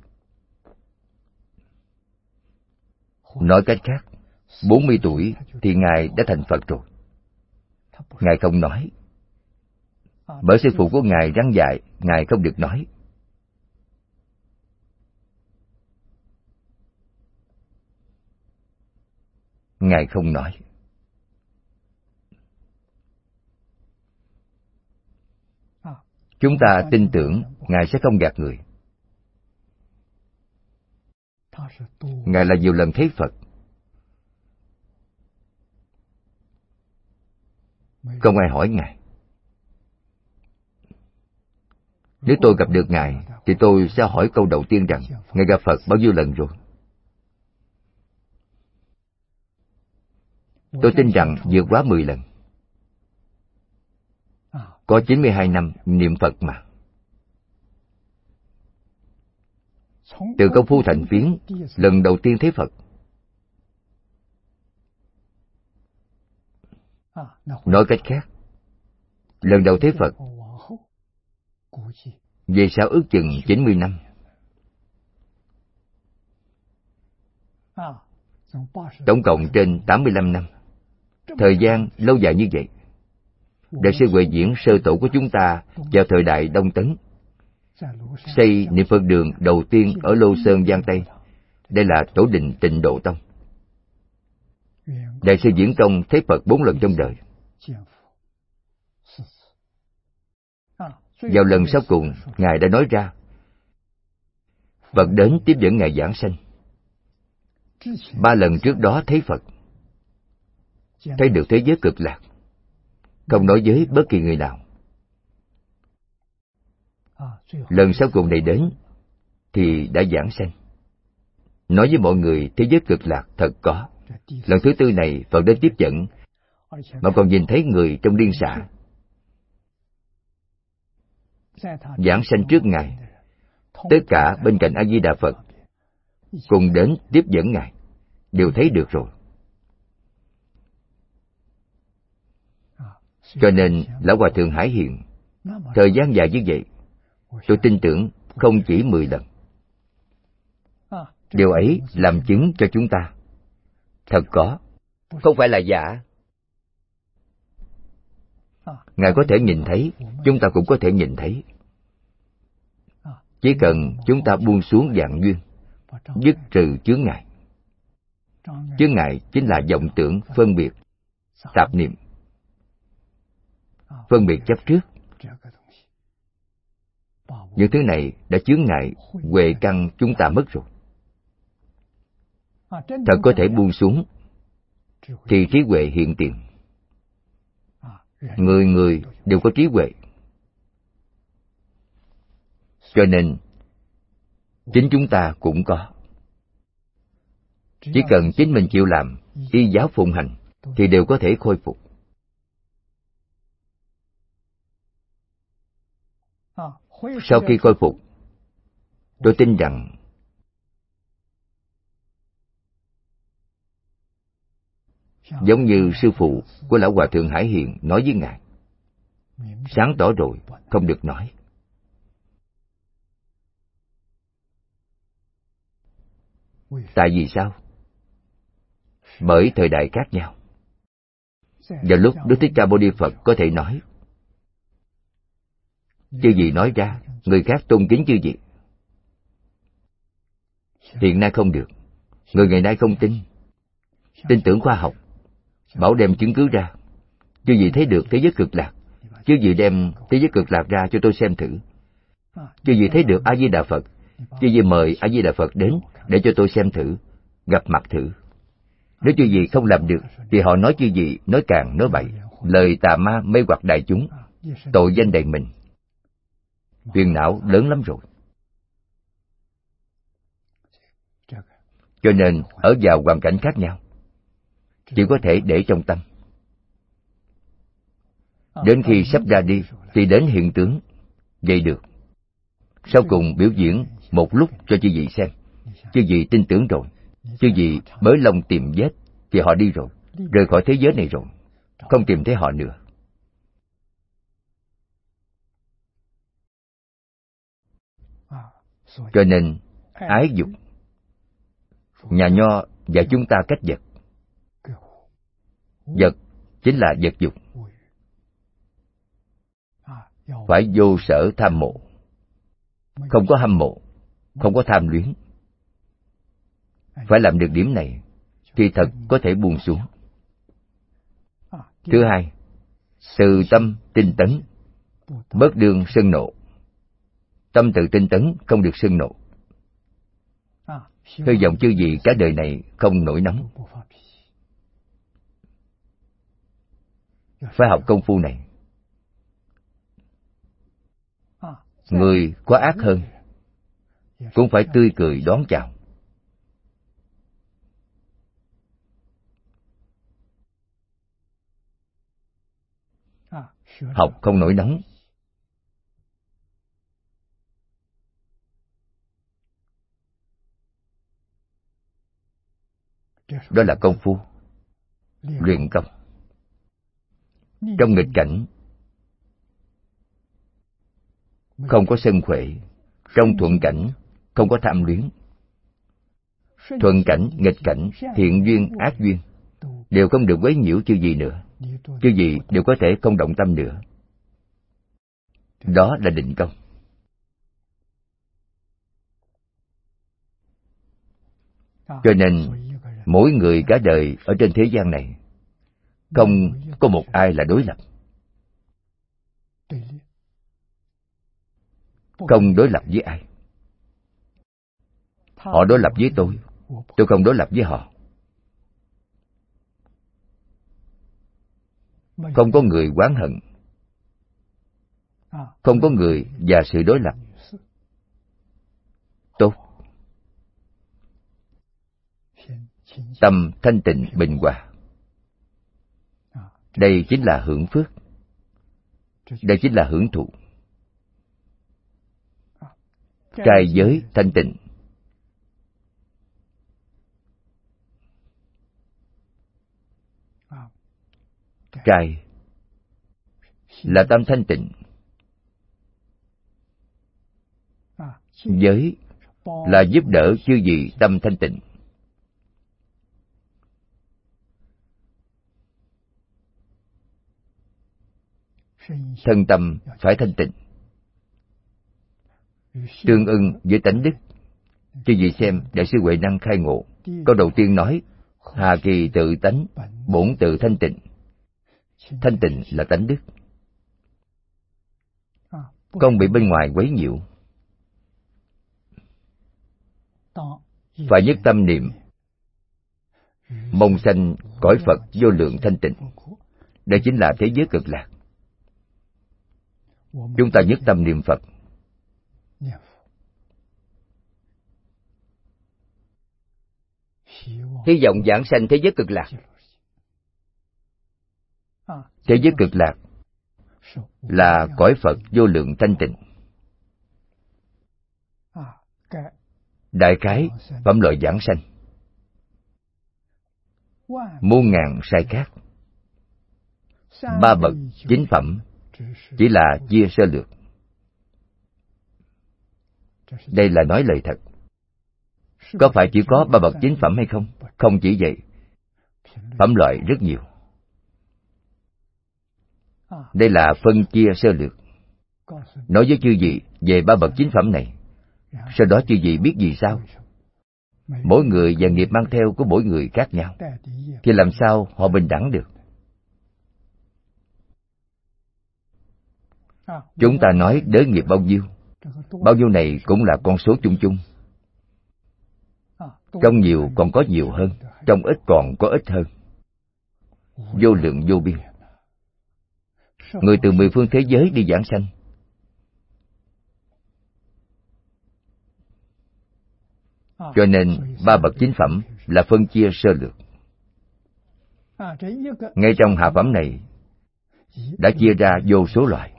Nói cách khác, bốn mươi tuổi thì Ngài đã thành Phật rồi. Ngài không nói. Bởi sư phụ của Ngài răn dạy, Ngài không được nói. Ngài không nói. Chúng ta tin tưởng Ngài sẽ không gạt người. Ngài là nhiều lần thấy Phật. Không ai hỏi Ngài. Nếu tôi gặp được Ngài, thì tôi sẽ hỏi câu đầu tiên rằng, Ngài gặp Phật bao nhiêu lần rồi? Tôi tin rằng vượt quá mười lần. Có chín mươi hai năm niệm Phật mà. Từ công phu thành phiến, lần đầu tiên thấy Phật. Nói cách khác, lần đầu thấy Phật, về sau ước chừng chín mươi năm. Tổng cộng trên tám mươi lăm năm. Thời gian lâu dài như vậy. Đại sư Huệ Diễn sơ tổ của chúng ta vào thời đại Đông Tấn xây niệm Phật đường đầu tiên ở Lô Sơn, Giang Tây. Đây là tổ đình Tịnh Độ Tông. Đại sư Diễn Công thấy Phật bốn lần trong đời. Vào lần sau cùng, Ngài đã nói ra Phật đến tiếp dẫn Ngài giảng sanh. Ba lần trước đó thấy Phật, thấy được thế giới cực lạc, không nói với bất kỳ người nào. Lần sau cùng này đến thì đã giảng sanh, nói với mọi người thế giới cực lạc thật có. Lần thứ tư này Phật đến tiếp dẫn, mà còn nhìn thấy người trong điên xạ. Giảng sanh trước Ngài, tất cả bên cạnh A Di Đà Phật cùng đến tiếp dẫn Ngài, đều thấy được rồi. Cho nên Lão Hòa Thượng Hải Hiện thời gian dài như vậy, tôi tin tưởng không chỉ mười lần. Điều ấy làm chứng cho chúng ta thật có, không phải là giả. Ngài có thể nhìn thấy, chúng ta cũng có thể nhìn thấy. Chỉ cần chúng ta buông xuống vạn duyên, dứt trừ chướng ngại. Chướng ngại chính là vọng tưởng, phân biệt, tạp niệm. Phân biệt chấp trước. Những thứ này đã chướng ngại huệ căn chúng ta mất rồi. Thật có thể buông xuống thì trí huệ hiện tiền. Người người đều có trí huệ. Cho nên chính chúng ta cũng có. Chỉ cần chính mình chịu làm, y giáo phụng hành, thì đều có thể khôi phục. Sau khi khôi phục, tôi tin rằng giống như sư phụ của Lão Hòa Thượng Hải Hiện nói với Ngài, sáng tỏ rồi, không được nói. Tại vì sao? Bởi thời đại khác nhau. Vào lúc Đức Thích Ca Mâu Ni Phật có thể nói, chư vị nói ra, người khác tôn kính chư vị. Hiện nay không được. Người ngày nay không tin. Tin tưởng khoa học, bảo đem chứng cứ ra. Chư vị thấy được thế giới cực lạc, chư vị đem thế giới cực lạc ra cho tôi xem thử. Chư vị thấy được A Di Đà Phật, chư vị mời A Di Đà Phật đến để cho tôi xem thử, gặp mặt thử. Nếu chư vị không làm được thì họ nói chư vị nói càng nói bậy, lời tà ma mê hoặc đại chúng, tội danh đầy mình. phiền não lớn lắm rồi. Cho nên ở vào hoàn cảnh khác nhau, chỉ có thể để trong tâm. Đến khi sắp ra đi thì đến hiện tướng, vậy được. Sau cùng biểu diễn một lúc cho chư vị xem. Chư vị tin tưởng rồi, chư vị bới lông tìm vết thì họ đi rồi, rời khỏi thế giới này rồi, không tìm thấy họ nữa. Cho nên ái dục, nhà Nho dạy chúng ta cách vật. Vật chính là vật dục, phải vô sở tham mộ, không có hâm mộ, không có tham luyến. Phải làm được điểm này thì thật có thể buông xuống. Thứ hai, từ tâm tinh tấn, bớt đương sân nộ. Tâm tự tinh tấn, không được sân nộ. Hy vọng chư vị cả đời này không nổi nóng. Phải học công phu này. Người có ác hơn cũng phải tươi cười đón chào. Học không nổi nóng. Đó là công phu, luyện công. Trong nghịch cảnh không có sân khỏe, trong thuận cảnh không có tham luyến. Thuận cảnh, nghịch cảnh, thiện duyên, ác duyên đều không được quấy nhiễu chư gì nữa. Chư gì đều có thể không động tâm nữa. Đó là định công. Cho nên mỗi người cả đời ở trên thế gian này không có một ai là đối lập. Không đối lập với ai. Họ đối lập với tôi, tôi không đối lập với họ. Không có người oán hận, không có người và sự đối lập. Tốt. Tâm thanh tịnh bình hòa. Đây chính là hưởng phước. Đây chính là hưởng thụ. Trai giới thanh tịnh. Trai là tâm thanh tịnh. Giới là giúp đỡ chư vị tâm thanh tịnh. Thân tâm phải thanh tịnh, tương ưng với tánh đức. Chư vị xem Đại sư Huệ Năng khai ngộ, câu đầu tiên nói: Hà kỳ tự tánh, bổn tự thanh tịnh. Thanh tịnh là tánh đức, không bị bên ngoài quấy nhiễu. Phải nhất tâm niệm mong sanh cõi Phật vô lượng thanh tịnh. Đây chính là thế giới cực lạc. Chúng ta nhất tâm niệm Phật, hy vọng giảng sanh thế giới cực lạc. Thế giới cực lạc là cõi Phật vô lượng thanh tịnh. Đại khái phẩm loại giảng sanh, muôn ngàn sai khác. Ba bậc chính phẩm chỉ là chia sơ lược. Đây là nói lời thật. Có phải chỉ có ba bậc chính phẩm hay không? Không chỉ vậy. Phẩm loại rất nhiều. Đây là phân chia sơ lược. Nói với chư vị về ba bậc chính phẩm này. Sau đó chư vị biết vì sao? Mỗi người và nghiệp mang theo của mỗi người khác nhau, thì làm sao họ bình đẳng được? Chúng ta nói đới nghiệp bao nhiêu? Bao nhiêu này cũng là con số chung chung. Trong nhiều còn có nhiều hơn, trong ít còn có ít hơn. Vô lượng vô biên. Người từ mười phương thế giới đi giảng sanh, Cho nên ba bậc chính phẩm là phân chia sơ lược. Ngay trong hạ phẩm này đã chia ra vô số loại.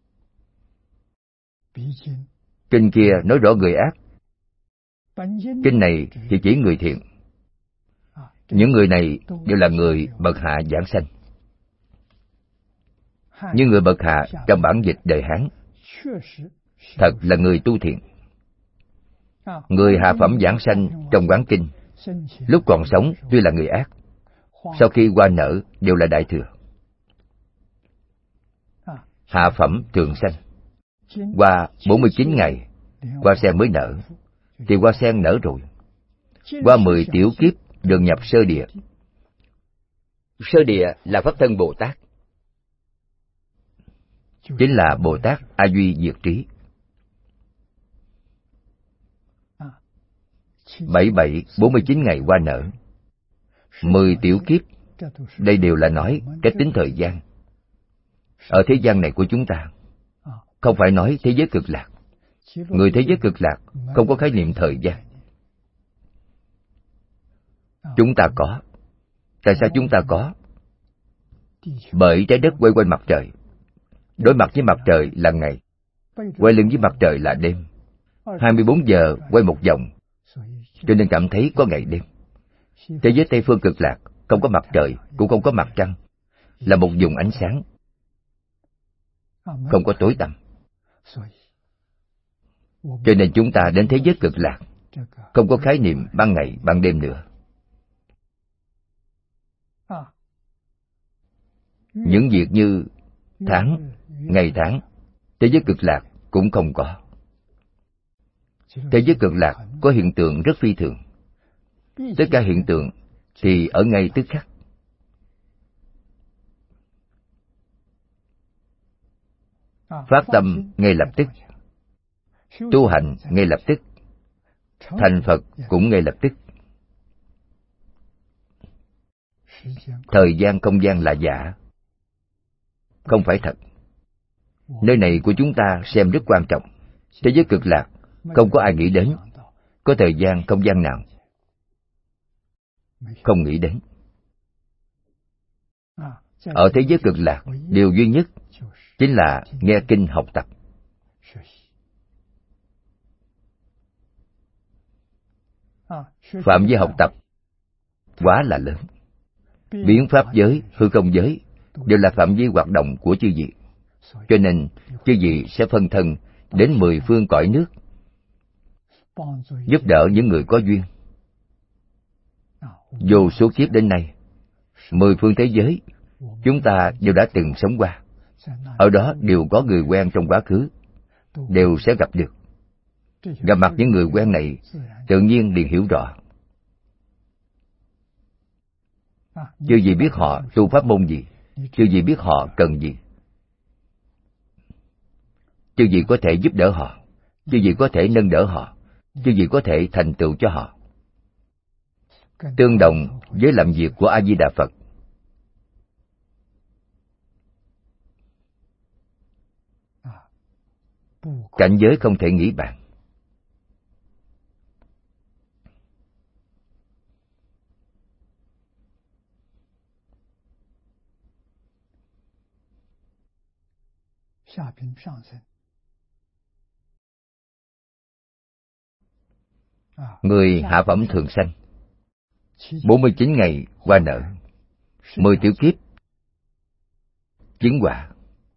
Kinh kia nói rõ người ác, kinh này thì chỉ người thiện. Những người này đều là người bậc hạ giảng sanh. Như người bậc hạ trong bản dịch đời Hán thật là người tu thiện. Người hạ phẩm giảng sanh trong quán kinh lúc còn sống tuy là người ác, sau khi qua nở đều là đại thừa. Hạ phẩm thường sanh, qua bốn mươi chín ngày hoa sen mới nở, thì hoa sen nở rồi. Qua mười tiểu kiếp được nhập sơ địa. Sơ địa là pháp thân Bồ Tát, chính là Bồ Tát A Duy Diệt Trí. Bảy bảy bốn mươi chín ngày qua nở, mười tiểu kiếp, đây đều là nói cách tính thời gian. Ở thế gian này của chúng ta, không phải nói thế giới cực lạc. Người thế giới cực lạc không có khái niệm thời gian. Chúng ta có. Tại sao chúng ta có? Bởi trái đất quay quanh mặt trời. Đối mặt với mặt trời là ngày, quay lưng với mặt trời là đêm. hai mươi bốn giờ quay một vòng, cho nên cảm thấy có ngày đêm. Thế giới Tây phương cực lạc không có mặt trời, cũng không có mặt trăng, là một vùng ánh sáng, không có tối tăm. Cho nên chúng ta đến thế giới cực lạc không có khái niệm ban ngày ban đêm nữa. Những việc như tháng, ngày tháng, thế giới cực lạc cũng không có. Thế giới cực lạc có hiện tượng rất phi thường. Tất cả hiện tượng thì ở ngay tức khắc. Phát tâm ngay lập tức, tu hành ngay lập tức, thành Phật cũng ngay lập tức. Thời gian không gian là giả, không phải thật. Nơi này của chúng ta xem rất quan trọng. Thế giới cực lạc không có ai nghĩ đến có thời gian không gian nào, không nghĩ đến. Ở thế giới cực lạc, điều duy nhất chính là nghe kinh học tập. Phạm vi học tập quá là lớn. Biến pháp giới, hư không giới đều là phạm vi hoạt động của chư vị. Cho nên chư vị sẽ phân thân đến mười phương cõi nước, giúp đỡ những người có duyên. Vô số kiếp đến nay, mười phương thế giới chúng ta đều đã từng sống qua. Ở đó đều có người quen trong quá khứ, đều sẽ gặp được. Gặp mặt những người quen này, tự nhiên liền hiểu rõ. Chư vị biết họ tu pháp môn gì, chư vị biết họ cần gì, chư vị có thể giúp đỡ họ, chư vị có thể nâng đỡ họ, chư vị có thể thành tựu cho họ. Tương đồng với làm việc của A Di Đà Phật. Cảnh giới không thể nghĩ bàn. Người hạ phẩm thường sanh, bốn mươi chín ngày qua nở, mười tiểu kiếp chứng quả.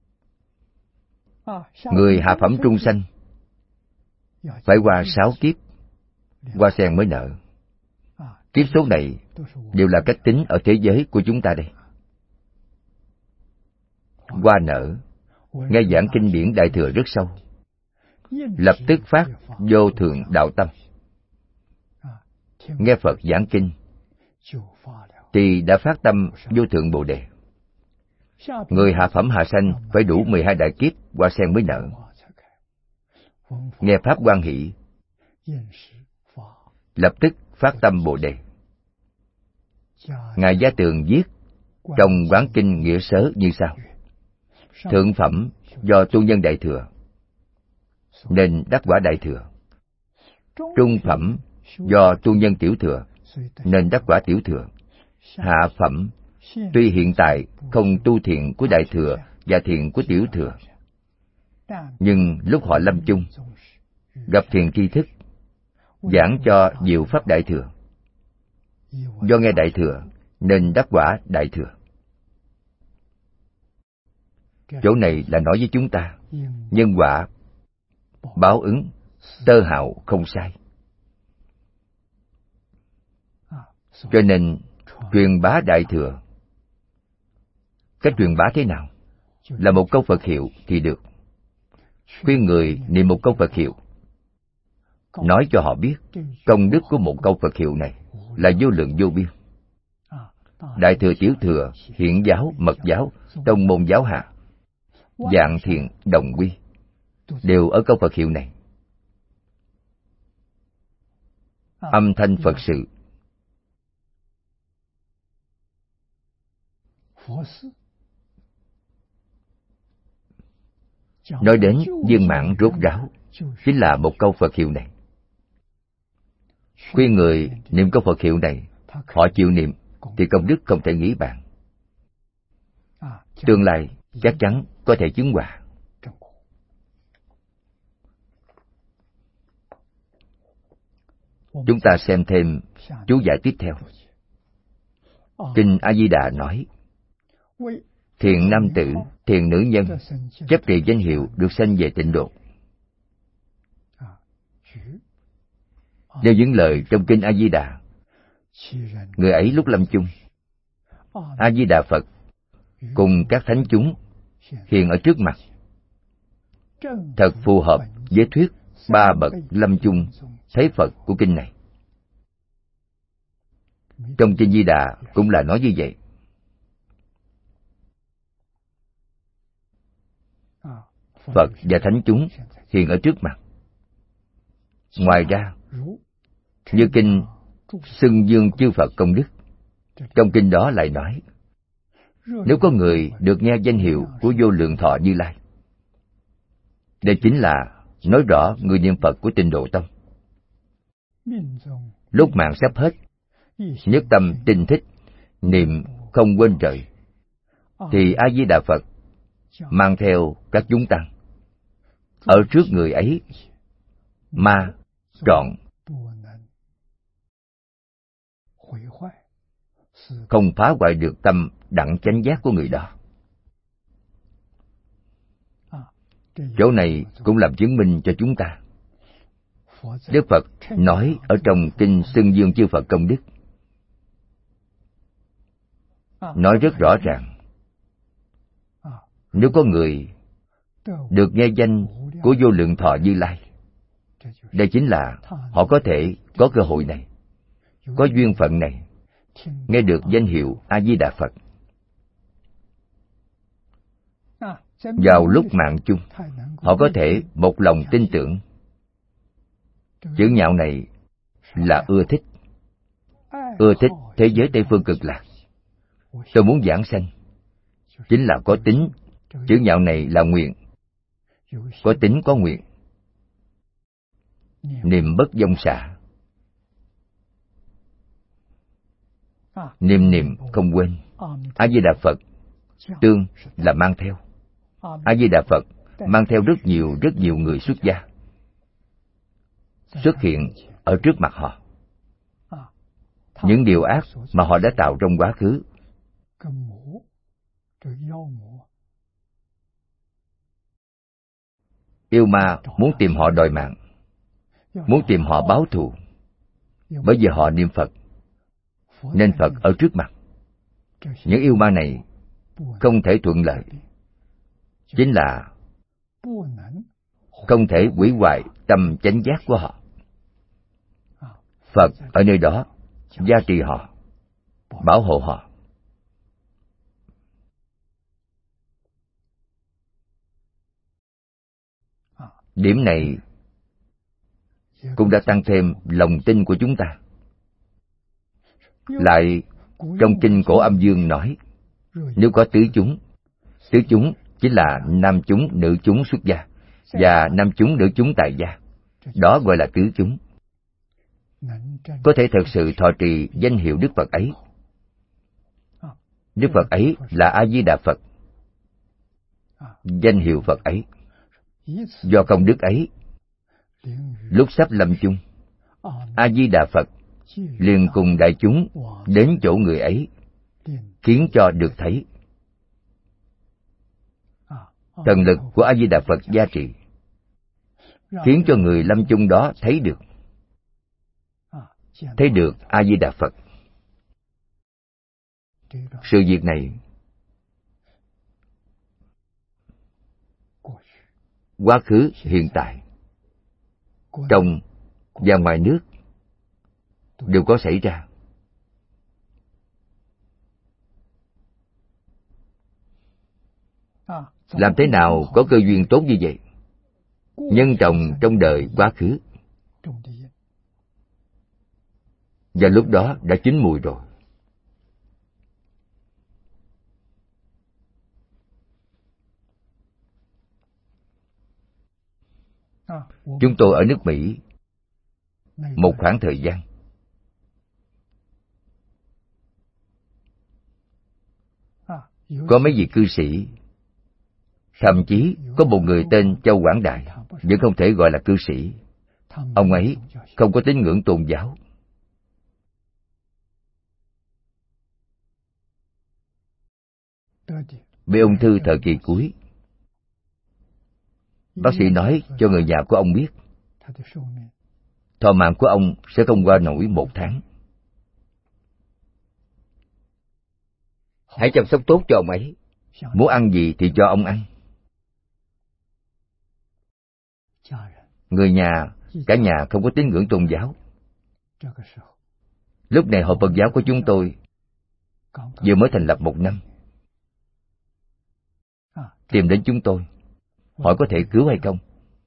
Người hạ phẩm trung sanh phải qua sáu kiếp hoa sen mới nở. Kiếp số này đều là cách tính ở thế giới của chúng ta đây. Hoa nở, nghe giảng kinh điển Đại Thừa rất sâu, lập tức phát vô thượng đạo tâm. Nghe Phật giảng kinh thì đã phát tâm vô thượng Bồ Đề. Người hạ phẩm hạ sanh phải đủ mười hai đại kiếp hoa sen mới nở. Nghe pháp hoan hỷ, lập tức phát tâm Bồ Đề. Ngài Gia Tường viết trong Quán Kinh Nghĩa Sớ như sau: thượng phẩm do tu nhân Đại Thừa nên đắc quả Đại Thừa, trung phẩm do tu nhân tiểu thừa nên đắc quả tiểu thừa. Hạ phẩm tuy hiện tại không tu thiện của đại thừa và thiện của tiểu thừa, nhưng lúc họ lâm chung gặp thiền tri thức giảng cho diệu pháp đại thừa, do nghe đại thừa nên đắc quả đại thừa. Chỗ này là nói với chúng ta nhân quả báo ứng tơ hào không sai. Cho nên truyền bá đại thừa, cách truyền bá thế nào? Là một câu Phật hiệu thì được. Khuyên người niệm một câu Phật hiệu, nói cho họ biết công đức của một câu Phật hiệu này là vô lượng vô biên. Đại thừa, tiểu thừa, hiện giáo, mật giáo, tông môn giáo hạ, dạng thiện đồng quy đều ở câu Phật hiệu này. Âm thanh Phật sự, nói đến viên mãn rốt ráo chính là một câu Phật hiệu này. Khuyên người niệm câu Phật hiệu này, họ chịu niệm thì công đức không thể nghĩ bàn. Tương lai chắc chắn có thể chứng quả. Chúng ta xem thêm chú giải tiếp theo. Kinh A Di Đà nói: thiện nam tử, thiện nữ nhân chấp trì danh hiệu được sanh về tịnh độ. Theo những lời trong kinh A Di Đà, người ấy lúc lâm chung, A Di Đà Phật cùng các thánh chúng hiện ở trước mặt, thật phù hợp với thuyết ba bậc lâm chung thấy Phật của kinh này. Trong kinh Di Đà cũng là nói như vậy. Phật và thánh chúng hiện ở trước mặt. Ngoài ra, như kinh xưng dương chư Phật công đức, trong kinh đó lại nói, nếu có người được nghe danh hiệu của vô lượng thọ Như Lai, đây chính là nói rõ người niệm Phật của Tịnh Độ Tông. Lúc mạng sắp hết, nhất tâm tinh thích niệm không quên trời, thì A Di Đà Phật mang theo các chúng tăng ở trước người ấy, ma trọn không phá hoại được tâm đẳng chánh giác của người đó. Chỗ này cũng làm chứng minh cho chúng ta. Đức Phật nói ở trong kinh xưng dương chư Phật công đức, nói rất rõ ràng, nếu có người được nghe danh của vô lượng thọ Như Lai, đây chính là họ có thể có cơ hội này, có duyên phận này, nghe được danh hiệu A Di Đà Phật. Vào lúc mạng chung, họ có thể một lòng tin tưởng. Chữ nhạo này là ưa thích, ưa thích thế giới Tây Phương Cực Lạc. Tôi muốn giảng sanh, chính là có tính. Chữ nhạo này là nguyện, có tính có nguyện. Niệm bất vong xả, niệm niệm không quên. A Di Đà Phật tương là mang theo. A Di Đà Phật mang theo rất nhiều rất nhiều người xuất gia xuất hiện ở trước mặt họ. Những điều ác mà họ đã tạo trong quá khứ, yêu ma muốn tìm họ đòi mạng, muốn tìm họ báo thù. Bởi vì họ niệm Phật nên Phật ở trước mặt. Những yêu ma này không thể thuận lợi, chính là không thể hủy hoại tâm chánh giác của họ. Phật ở nơi đó gia trì họ, bảo hộ họ. Điểm này cũng đã tăng thêm lòng tin của chúng ta. Lại trong kinh Cổ Âm Dương nói, nếu có tứ chúng, tứ chúng chính là nam chúng, nữ chúng xuất gia và nam chúng, nữ chúng tại gia, đó gọi là tứ chúng. có thể thật sự thọ trì danh hiệu Đức Phật ấy. Đức Phật ấy là A Di Đà Phật. Danh hiệu Phật ấy, do công đức ấy, lúc sắp lâm chung, A Di Đà Phật liền cùng đại chúng đến chỗ người ấy, khiến cho được thấy. Thần lực của A Di Đà Phật gia trì, khiến cho người lâm chung đó thấy được, thấy được A Di Đà Phật. Sự việc này quá khứ, hiện tại, trong và ngoài nước đều có xảy ra. Làm thế nào có cơ duyên tốt như vậy? Nhân trồng trong đời quá khứ, và lúc đó đã chín mùi rồi. Chúng tôi ở nước Mỹ một khoảng thời gian, có mấy vị cư sĩ, thậm chí có một người tên Châu Quảng Đại, vẫn không thể gọi là cư sĩ. Ông ấy không có tín ngưỡng tôn giáo. Bị ung thư thời kỳ cuối. Bác sĩ nói cho người nhà của ông biết, thọ mạng của ông sẽ không qua nổi một tháng. Hãy chăm sóc tốt cho ông ấy. Muốn ăn gì thì cho ông ăn. Người nhà, cả nhà không có tín ngưỡng tôn giáo. Lúc này Hội Phật giáo của chúng tôi vừa mới thành lập một năm, tìm đến chúng tôi, hỏi có thể cứu hay không.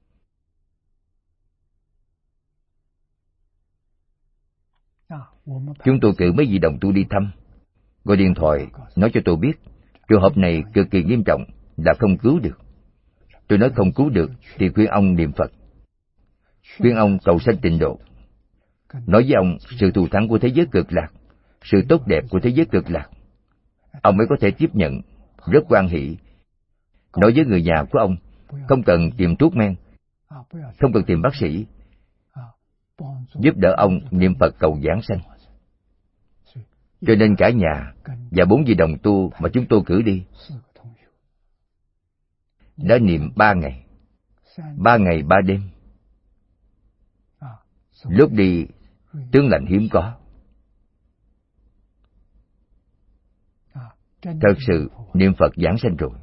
Chúng tôi cử mấy vị đồng tu đi thăm, gọi điện thoại nói cho tôi biết trường hợp này cực kỳ nghiêm trọng, là không cứu được. Tôi nói không cứu được thì khuyên ông niệm Phật, khuyên ông cầu sanh tịnh độ, nói với ông sự thù thắng của thế giới cực lạc, sự tốt đẹp của thế giới cực lạc. Ông mới có thể tiếp nhận, rất hoan hỷ. Nói với người nhà của ông, không cần tìm thuốc men, không cần tìm bác sĩ, giúp đỡ ông niệm Phật cầu giảng sanh. Cho nên cả nhà và bốn vị đồng tu mà chúng tôi cử đi đã niệm ba ngày, ba ngày ba đêm. Lúc đi tướng lành hiếm có. Thật sự niệm Phật giảng sanh rồi.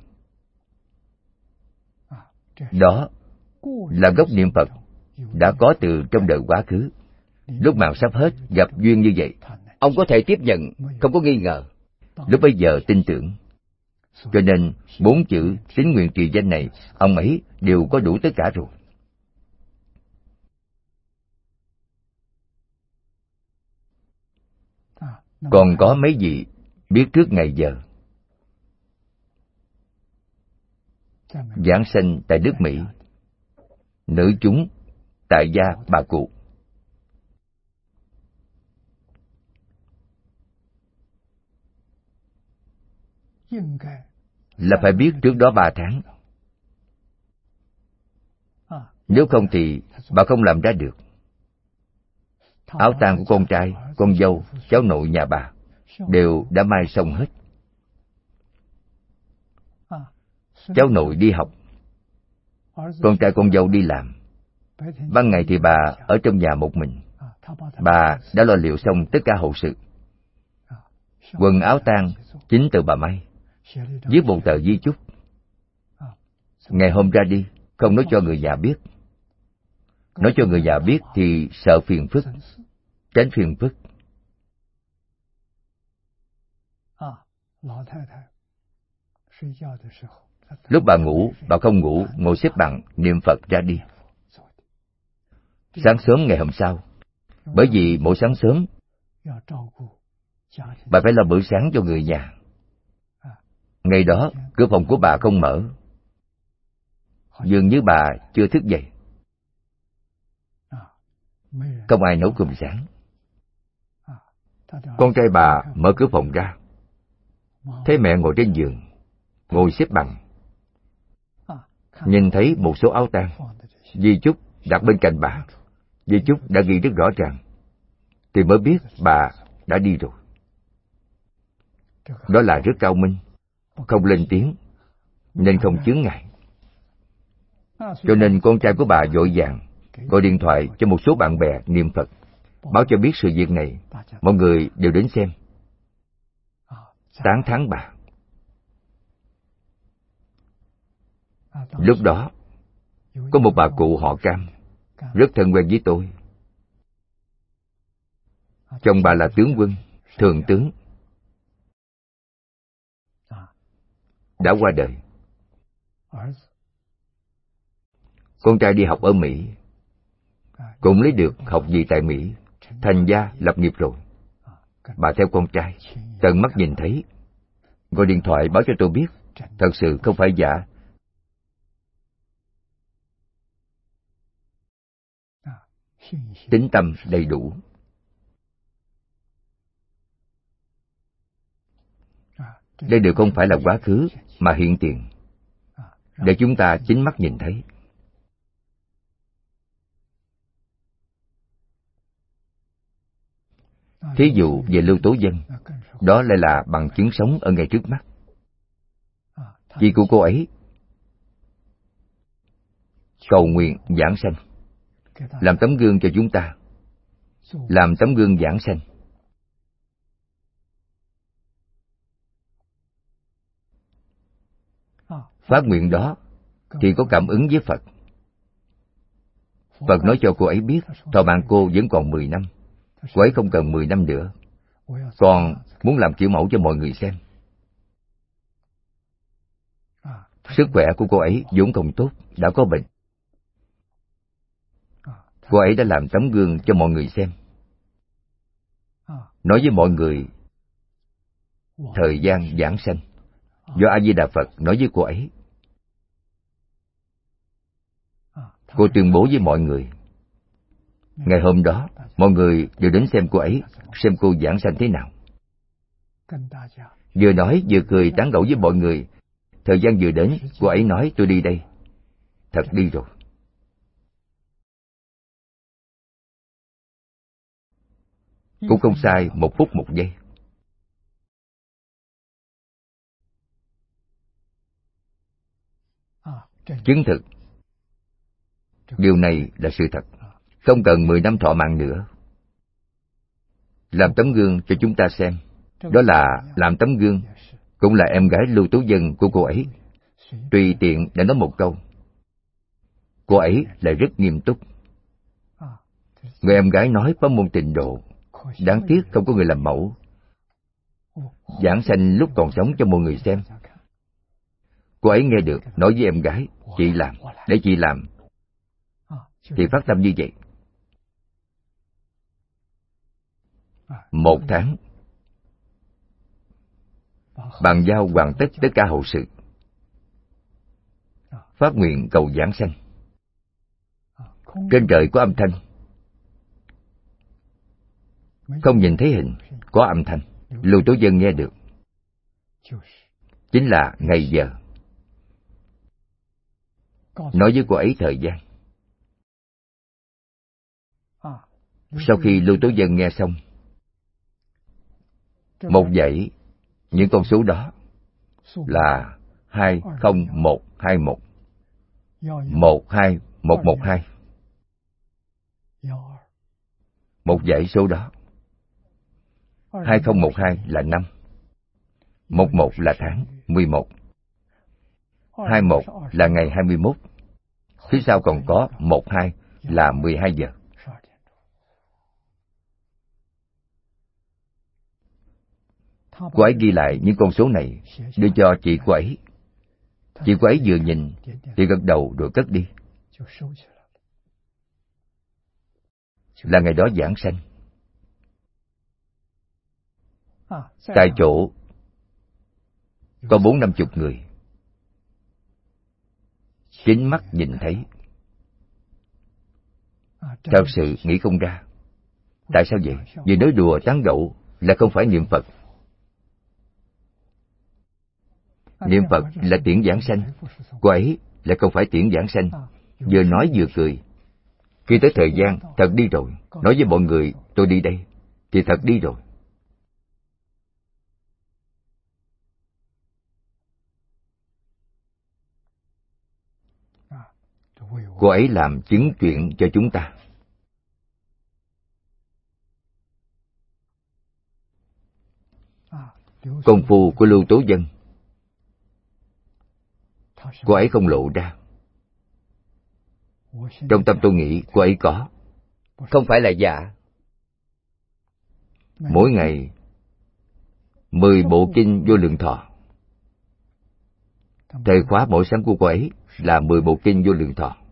Đó là gốc niệm Phật đã có từ trong đời quá khứ. Lúc mạng sắp hết gặp duyên như vậy, ông có thể tiếp nhận, không có nghi ngờ. Lúc bấy giờ tin tưởng. Cho nên bốn chữ tín nguyện trì danh này, ông ấy đều có đủ tất cả rồi. Còn có mấy vị biết trước ngày giờ giảng sanh tại nước Mỹ, nữ chúng tại gia bà cụ. Là phải biết trước đó ba tháng. Nếu không thì bà không làm ra được. Áo tang của con trai, con dâu, cháu nội nhà bà đều đã mai xong hết. Cháu nội đi học, con trai con dâu đi làm. Ban ngày thì bà ở trong nhà một mình. Bà đã lo liệu xong tất cả hậu sự. Quần áo tang chính từ bà may, viết một tờ di chúc. Ngày hôm ra đi, không nói cho người nhà biết. Nói cho người nhà biết thì sợ phiền phức, tránh phiền phức. Lúc bà ngủ, bà không ngủ, ngồi xếp bằng niệm Phật ra đi. Sáng sớm ngày hôm sau, bởi vì mỗi sáng sớm bà phải làm bữa sáng cho người nhà. Ngày đó cửa phòng của bà không mở, dường như bà chưa thức dậy. không ai nấu cơm sáng. Con trai bà mở cửa phòng ra, thấy mẹ ngồi trên giường, ngồi xếp bằng. Nhìn thấy một số áo tang, di chúc đặt bên cạnh bà, di chúc đã ghi rất rõ ràng, thì mới biết bà đã đi rồi. Đó là rất cao minh, không lên tiếng, nên không chướng ngại. Cho nên con trai của bà vội vàng gọi điện thoại cho một số bạn bè niệm Phật, báo cho biết sự việc này. Mọi người đều đến xem, tán thán bà. Lúc đó có một bà cụ họ Cam rất thân quen với tôi. Chồng bà là tướng quân, thượng tướng, đã qua đời. Con trai đi học ở Mỹ, cũng lấy được học vị tại Mỹ, thành gia lập nghiệp rồi. Bà theo con trai, tận mắt nhìn thấy, gọi điện thoại báo cho tôi biết, thật sự không phải giả. Tín tâm đầy đủ. Đây đều không phải là quá khứ, mà hiện tiền, để chúng ta chính mắt nhìn thấy. Thí dụ về Lưu Tố Dân, đó lại là bằng chứng sống ở ngay trước mắt. Chị của cô ấy cầu nguyện giảng sanh, làm tấm gương cho chúng ta, làm tấm gương giảng sanh. Phát nguyện đó thì có cảm ứng với Phật. Phật nói cho cô ấy biết, thọ mạng cô vẫn còn mười năm. Cô ấy không cần mười năm nữa, còn muốn làm kiểu mẫu cho mọi người xem. Sức khỏe của cô ấy vốn không tốt, đã có bệnh. Cô ấy đã làm tấm gương cho mọi người xem, nói với mọi người thời gian giảng sanh do A Di Đà Phật nói với cô ấy. Cô tuyên bố với mọi người. Ngày hôm đó, mọi người đều đến xem cô ấy, xem cô giảng sanh thế nào. Vừa nói vừa cười tán gẫu với mọi người. Thời gian vừa đến, cô ấy nói tôi đi đây. Thật đi rồi. Cũng không sai một phút một giây. Chứng thực điều này là sự thật. Không cần mười năm thọ mạng nữa. Làm tấm gương cho chúng ta xem. Đó là làm tấm gương, cũng là em gái Lưu Tố Dân của cô ấy. Tùy tiện để nói một câu, cô ấy lại rất nghiêm túc. Người em gái nói pháp môn tịnh độ, đáng tiếc không có người làm mẫu. Giảng sanh lúc còn sống cho mọi người xem. Cô ấy nghe được, nói với em gái, chị làm, để chị làm. Thì phát tâm như vậy. Một tháng, bàn giao hoàn tất tất cả hậu sự. Phát nguyện cầu giảng sanh. Trên trời có âm thanh, không nhìn thấy hình, có âm thanh. Lưu Tố Dân nghe được. Chính là ngày giờ. Nói với cô ấy thời gian. Sau khi Lưu Tố Dân nghe xong, một dãy những con số đó là hai không một hai một, một hai một một hai. Một dãy số đó. Hai không một hai là năm, một một là tháng mười một, hai một là ngày hai mươi mốt. Phía sau còn có một hai là mười hai giờ. Cô ấy ghi lại những con số này, đưa cho chị cô ấy. Chị cô ấy vừa nhìn thì gật đầu rồi cất đi. Là ngày đó giảng sanh. Tại chỗ có bốn năm chục người, chính mắt nhìn thấy. Thật sự nghĩ không ra. Tại sao vậy? Vì nói đùa tán gẫu là không phải niệm Phật. Niệm Phật là tiễn giảng sanh. Cô ấy lại không phải tiễn giảng sanh. Vừa nói vừa cười. Khi tới thời gian, thật đi rồi. Nói với mọi người, tôi đi đây, thì thật đi rồi. Cô ấy làm chứng chuyện cho chúng ta. Công phu của Lưu Tố Dân, cô ấy không lộ ra. Trong tâm tôi nghĩ cô ấy có, không phải là giả. Mỗi ngày mười bộ kinh Vô Lượng Thọ. Thời khóa mỗi sáng của cô ấy là mười bộ kinh Vô Lượng Thọ.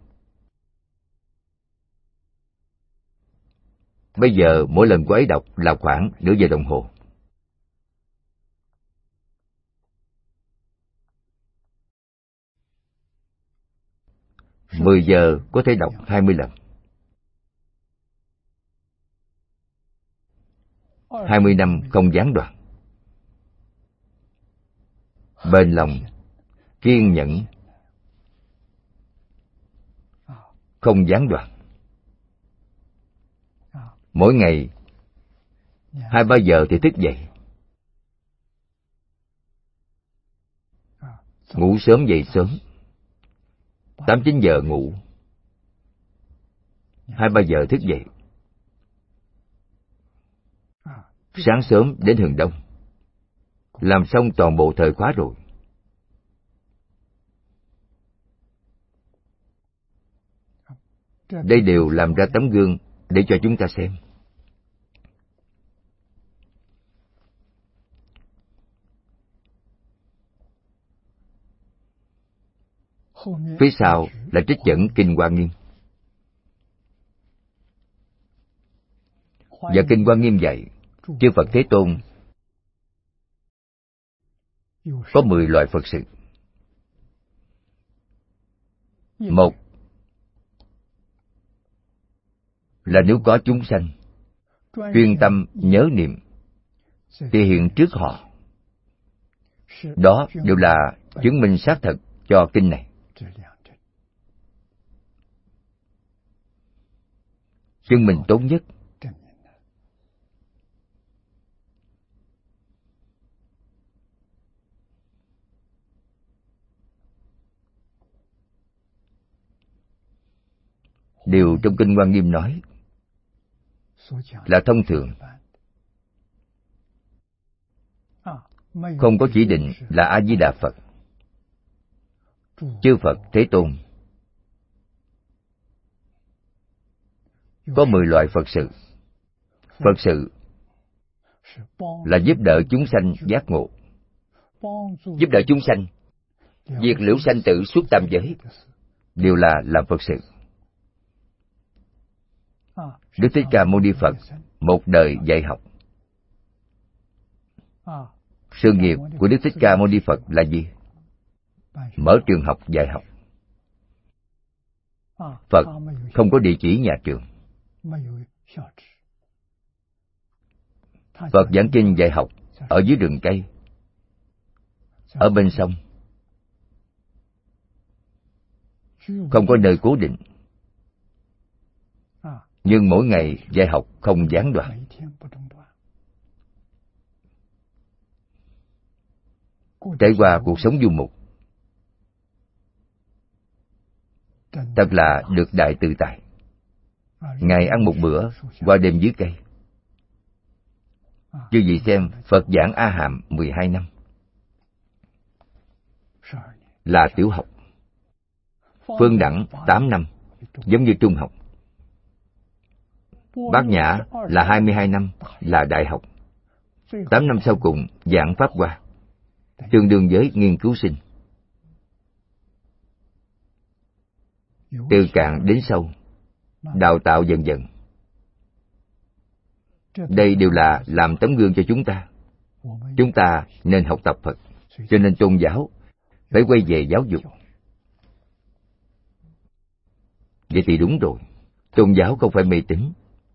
Bây giờ mỗi lần cô ấy đọc là khoảng nửa giờ đồng hồ. Mười giờ có thể đọc hai mươi lần. Hai mươi năm không gián đoạn. Bền lòng, kiên nhẫn, không gián đoạn. Mỗi ngày hai ba giờ thì thức dậy. Ngủ sớm dậy sớm. Tám chín giờ ngủ. Hai ba giờ thức dậy. Sáng sớm đến hừng đông. Làm xong toàn bộ thời khóa rồi. Đây đều làm ra tấm gương để cho chúng ta xem. Phía sau là trích dẫn Kinh Hoa Nghiêm. Và Kinh Hoa Nghiêm dạy, chư Phật Thế Tôn có mười loại Phật sự. Một là nếu có chúng sanh chuyên tâm nhớ niệm thì hiện trước họ. Đó đều là chứng minh xác thực cho kinh này. Chứng minh tốt nhất. Điều trong Kinh Hoa Nghiêm nói là thông thường, không có chỉ định là A Di Đà Phật, chư Phật Thế Tôn. Có mười loại Phật sự. Phật sự là giúp đỡ chúng sanh giác ngộ, giúp đỡ chúng sanh diệt liễu sanh tử suốt tam giới, đều là làm Phật sự. Đức Thích Ca Mâu Ni Phật một đời dạy học. Sự nghiệp của Đức Thích Ca Mâu Ni Phật là gì? Mở trường học dạy học. Phật không có địa chỉ nhà trường. Phật giảng kinh dạy học ở dưới rừng cây, ở bên sông, không có nơi cố định. Nhưng mỗi ngày dạy học không gián đoạn. Trải qua cuộc sống du mục, thật là được đại tự tại. Ngày ăn một bữa, qua đêm dưới cây. Chứ gì xem Phật giảng A Hàm mười hai năm là tiểu học, Phương Đẳng tám năm giống như trung học, Bát Nhã là hai mươi hai năm là đại học. Tám năm sau cùng giảng Pháp Hoa, tương đương với nghiên cứu sinh. Từ cạn đến sâu, đào tạo dần dần. Đây đều là làm tấm gương cho chúng ta. Chúng ta nên học tập Phật. Cho nên tôn giáo phải quay về giáo dục. Vậy thì đúng rồi. Tôn giáo không phải mê tín.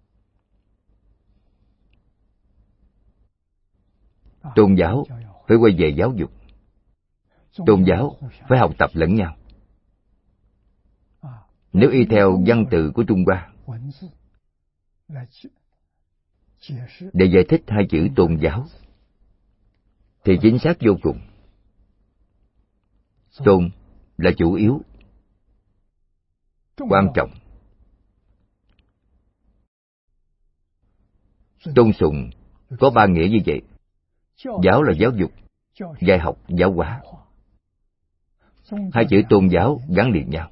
Tôn giáo phải quay về giáo dục. Tôn giáo phải học tập lẫn nhau. Nếu y theo văn tự của Trung Hoa để giải thích hai chữ tôn giáo thì chính xác vô cùng. Tôn là chủ yếu, quan trọng. Tôn sùng có ba nghĩa như vậy. Giáo là giáo dục, dạy học, giáo hóa. Hai chữ tôn giáo gắn liền nhau.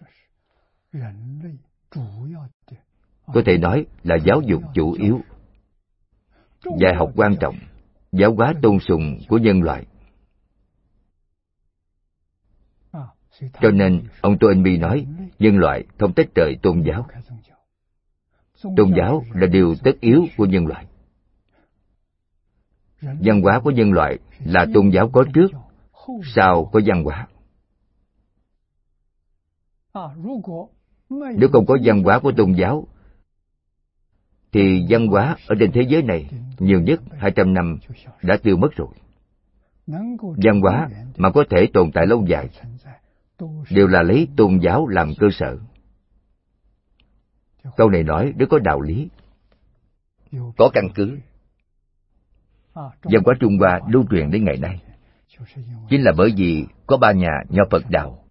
Có thể nói là giáo dục chủ yếu, dạy học quan trọng, giáo hóa tôn sùng của nhân loại. Cho nên ông Toynbee nói nhân loại không tách rời tôn giáo. Tôn giáo là điều tất yếu của nhân loại. Văn hóa của nhân loại là tôn giáo có trước, sau có văn hóa. Nếu không có văn hóa của tôn giáo thì văn hóa ở trên thế giới này nhiều nhất hai trăm năm đã tiêu mất rồi. Văn hóa mà có thể tồn tại lâu dài đều là lấy tôn giáo làm cơ sở. Câu này nói rất có đạo lý, có căn cứ. Văn hóa Trung Hoa lưu truyền đến ngày nay chính là bởi vì có ba nhà Nho Phật Đạo.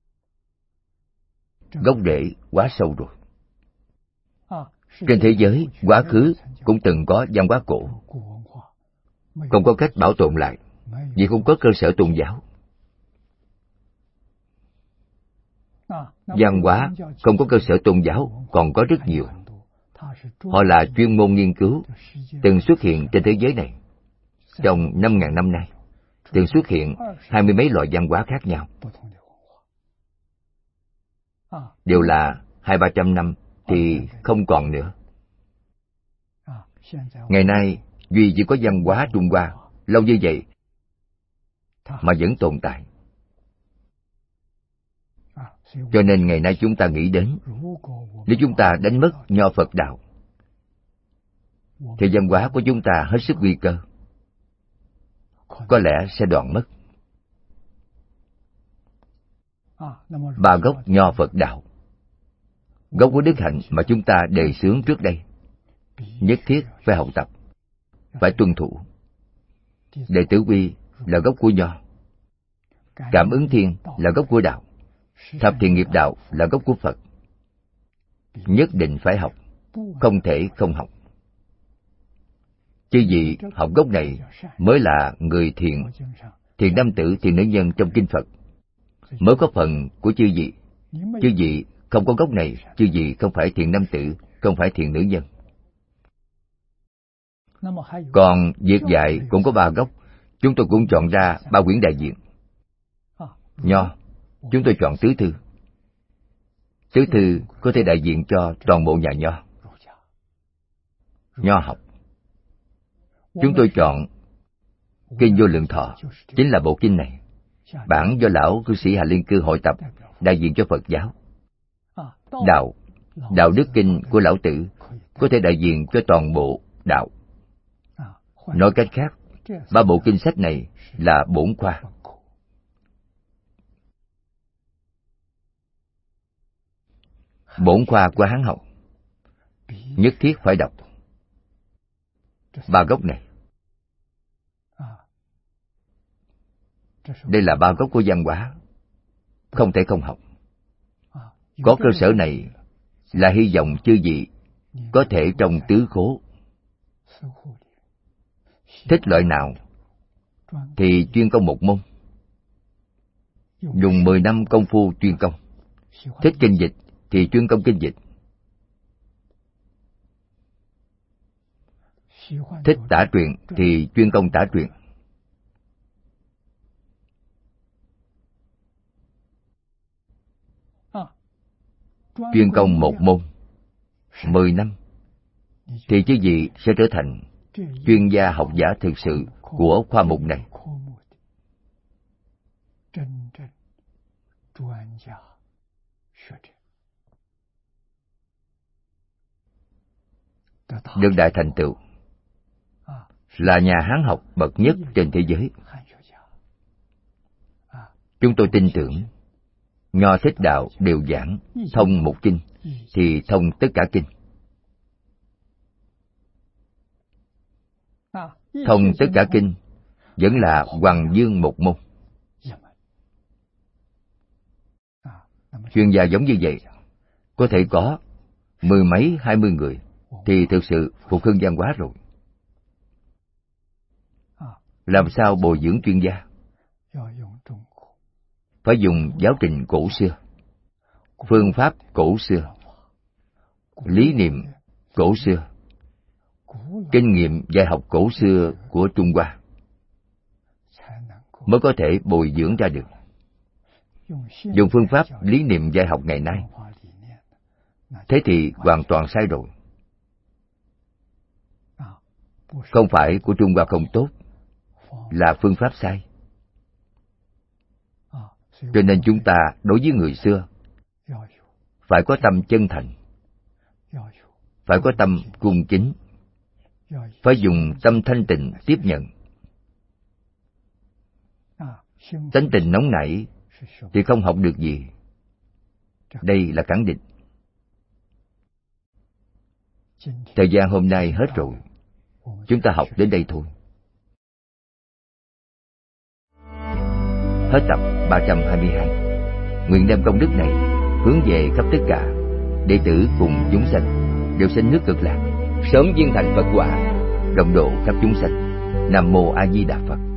Gốc rễ quá sâu rồi. Trên thế giới, quá khứ cũng từng có văn hóa cổ, không có cách bảo tồn lại, vì không có cơ sở tôn giáo. Văn hóa không có cơ sở tôn giáo còn có rất nhiều. Họ là chuyên môn nghiên cứu, từng xuất hiện trên thế giới này. Trong năm ngàn năm nay, từng xuất hiện hai mươi mấy loại văn hóa khác nhau. Đều là hai ba trăm năm thì không còn nữa. Ngày nay, duy chỉ có văn hóa Trung Hoa lâu như vậy mà vẫn tồn tại. Cho nên ngày nay chúng ta nghĩ đến, nếu chúng ta đánh mất Nho Phật Đạo thì văn hóa của chúng ta hết sức nguy cơ, có lẽ sẽ đoạn mất. Ba gốc Nho Phật Đạo, gốc của đức hạnh mà chúng ta đề xướng trước đây, nhất thiết phải học tập, phải tuân thủ. Đệ tử quy là gốc của Nho, cảm ứng thiên là gốc của Đạo, thập thiện nghiệp đạo là gốc của Phật. Nhất định phải học, không thể không học. Chứ gì học gốc này mới là người thiện, thiện nam tử, thiện nữ nhân trong kinh Phật, mới có phần của chư vị. Chư vị không có gốc này, chư vị không phải thiện nam tử, không phải thiện nữ nhân. Còn việc dạy cũng có ba gốc, chúng tôi cũng chọn ra ba quyển đại diện. Nho, chúng tôi chọn tứ thư. Tứ thư có thể đại diện cho toàn bộ nhà Nho. Nho học. Chúng tôi chọn Kinh Vô Lượng Thọ, chính là bộ kinh này. Bản do lão cư sĩ Hà Liên Cư hội tập, đại diện cho Phật giáo. Đạo, Đạo Đức Kinh của Lão Tử, có thể đại diện cho toàn bộ đạo. Nói cách khác, ba bộ kinh sách này là bổn khoa. Bổn khoa của Hán học, nhất thiết phải đọc. Ba gốc này, đây là ba gốc của văn hóa, không thể không học. Có cơ sở này là hy vọng chư vị có thể trong tứ khố. Thích loại nào thì chuyên công một môn, dùng mười năm công phu chuyên công. Thích kinh dịch thì chuyên công kinh dịch. Thích tả truyện thì chuyên công tả truyện. Chuyên công một môn, mười năm, thì chứ gì sẽ trở thành chuyên gia học giả thực sự của khoa mục này. được đại thành tựu, là nhà Hán học bậc nhất trên thế giới. Chúng tôi tin tưởng Nho Thích Đạo đều giảng thông một kinh thì thông tất cả kinh, thông tất cả kinh vẫn là Hoàng Dương một môn. Chuyên gia giống như vậy có thể có mười mấy hai mươi người thì thực sự phục hưng văn hóa rồi. Làm sao bồi dưỡng chuyên gia? Phải dùng giáo trình cổ xưa, phương pháp cổ xưa, lý niệm cổ xưa, kinh nghiệm dạy học cổ xưa của Trung Hoa mới có thể bồi dưỡng ra được. Dùng phương pháp lý niệm dạy học ngày nay, thế thì hoàn toàn sai rồi. Không phải của Trung Hoa không tốt, là phương pháp sai. Cho nên chúng ta đối với người xưa phải có tâm chân thành, phải có tâm cung kính, phải dùng tâm thanh tịnh tiếp nhận. Tánh tình nóng nảy thì không học được gì. Đây là khẳng định. Thời gian hôm nay hết rồi, chúng ta học đến đây thôi. Hết tập ba trăm hai mươi hai. Nguyện đem công đức này hướng về khắp tất cả đệ tử cùng chúng sanh đều sinh nước Cực Lạc, sớm viên thành Phật quả, đồng độ khắp chúng sanh. Nam mô A Di Đà Phật.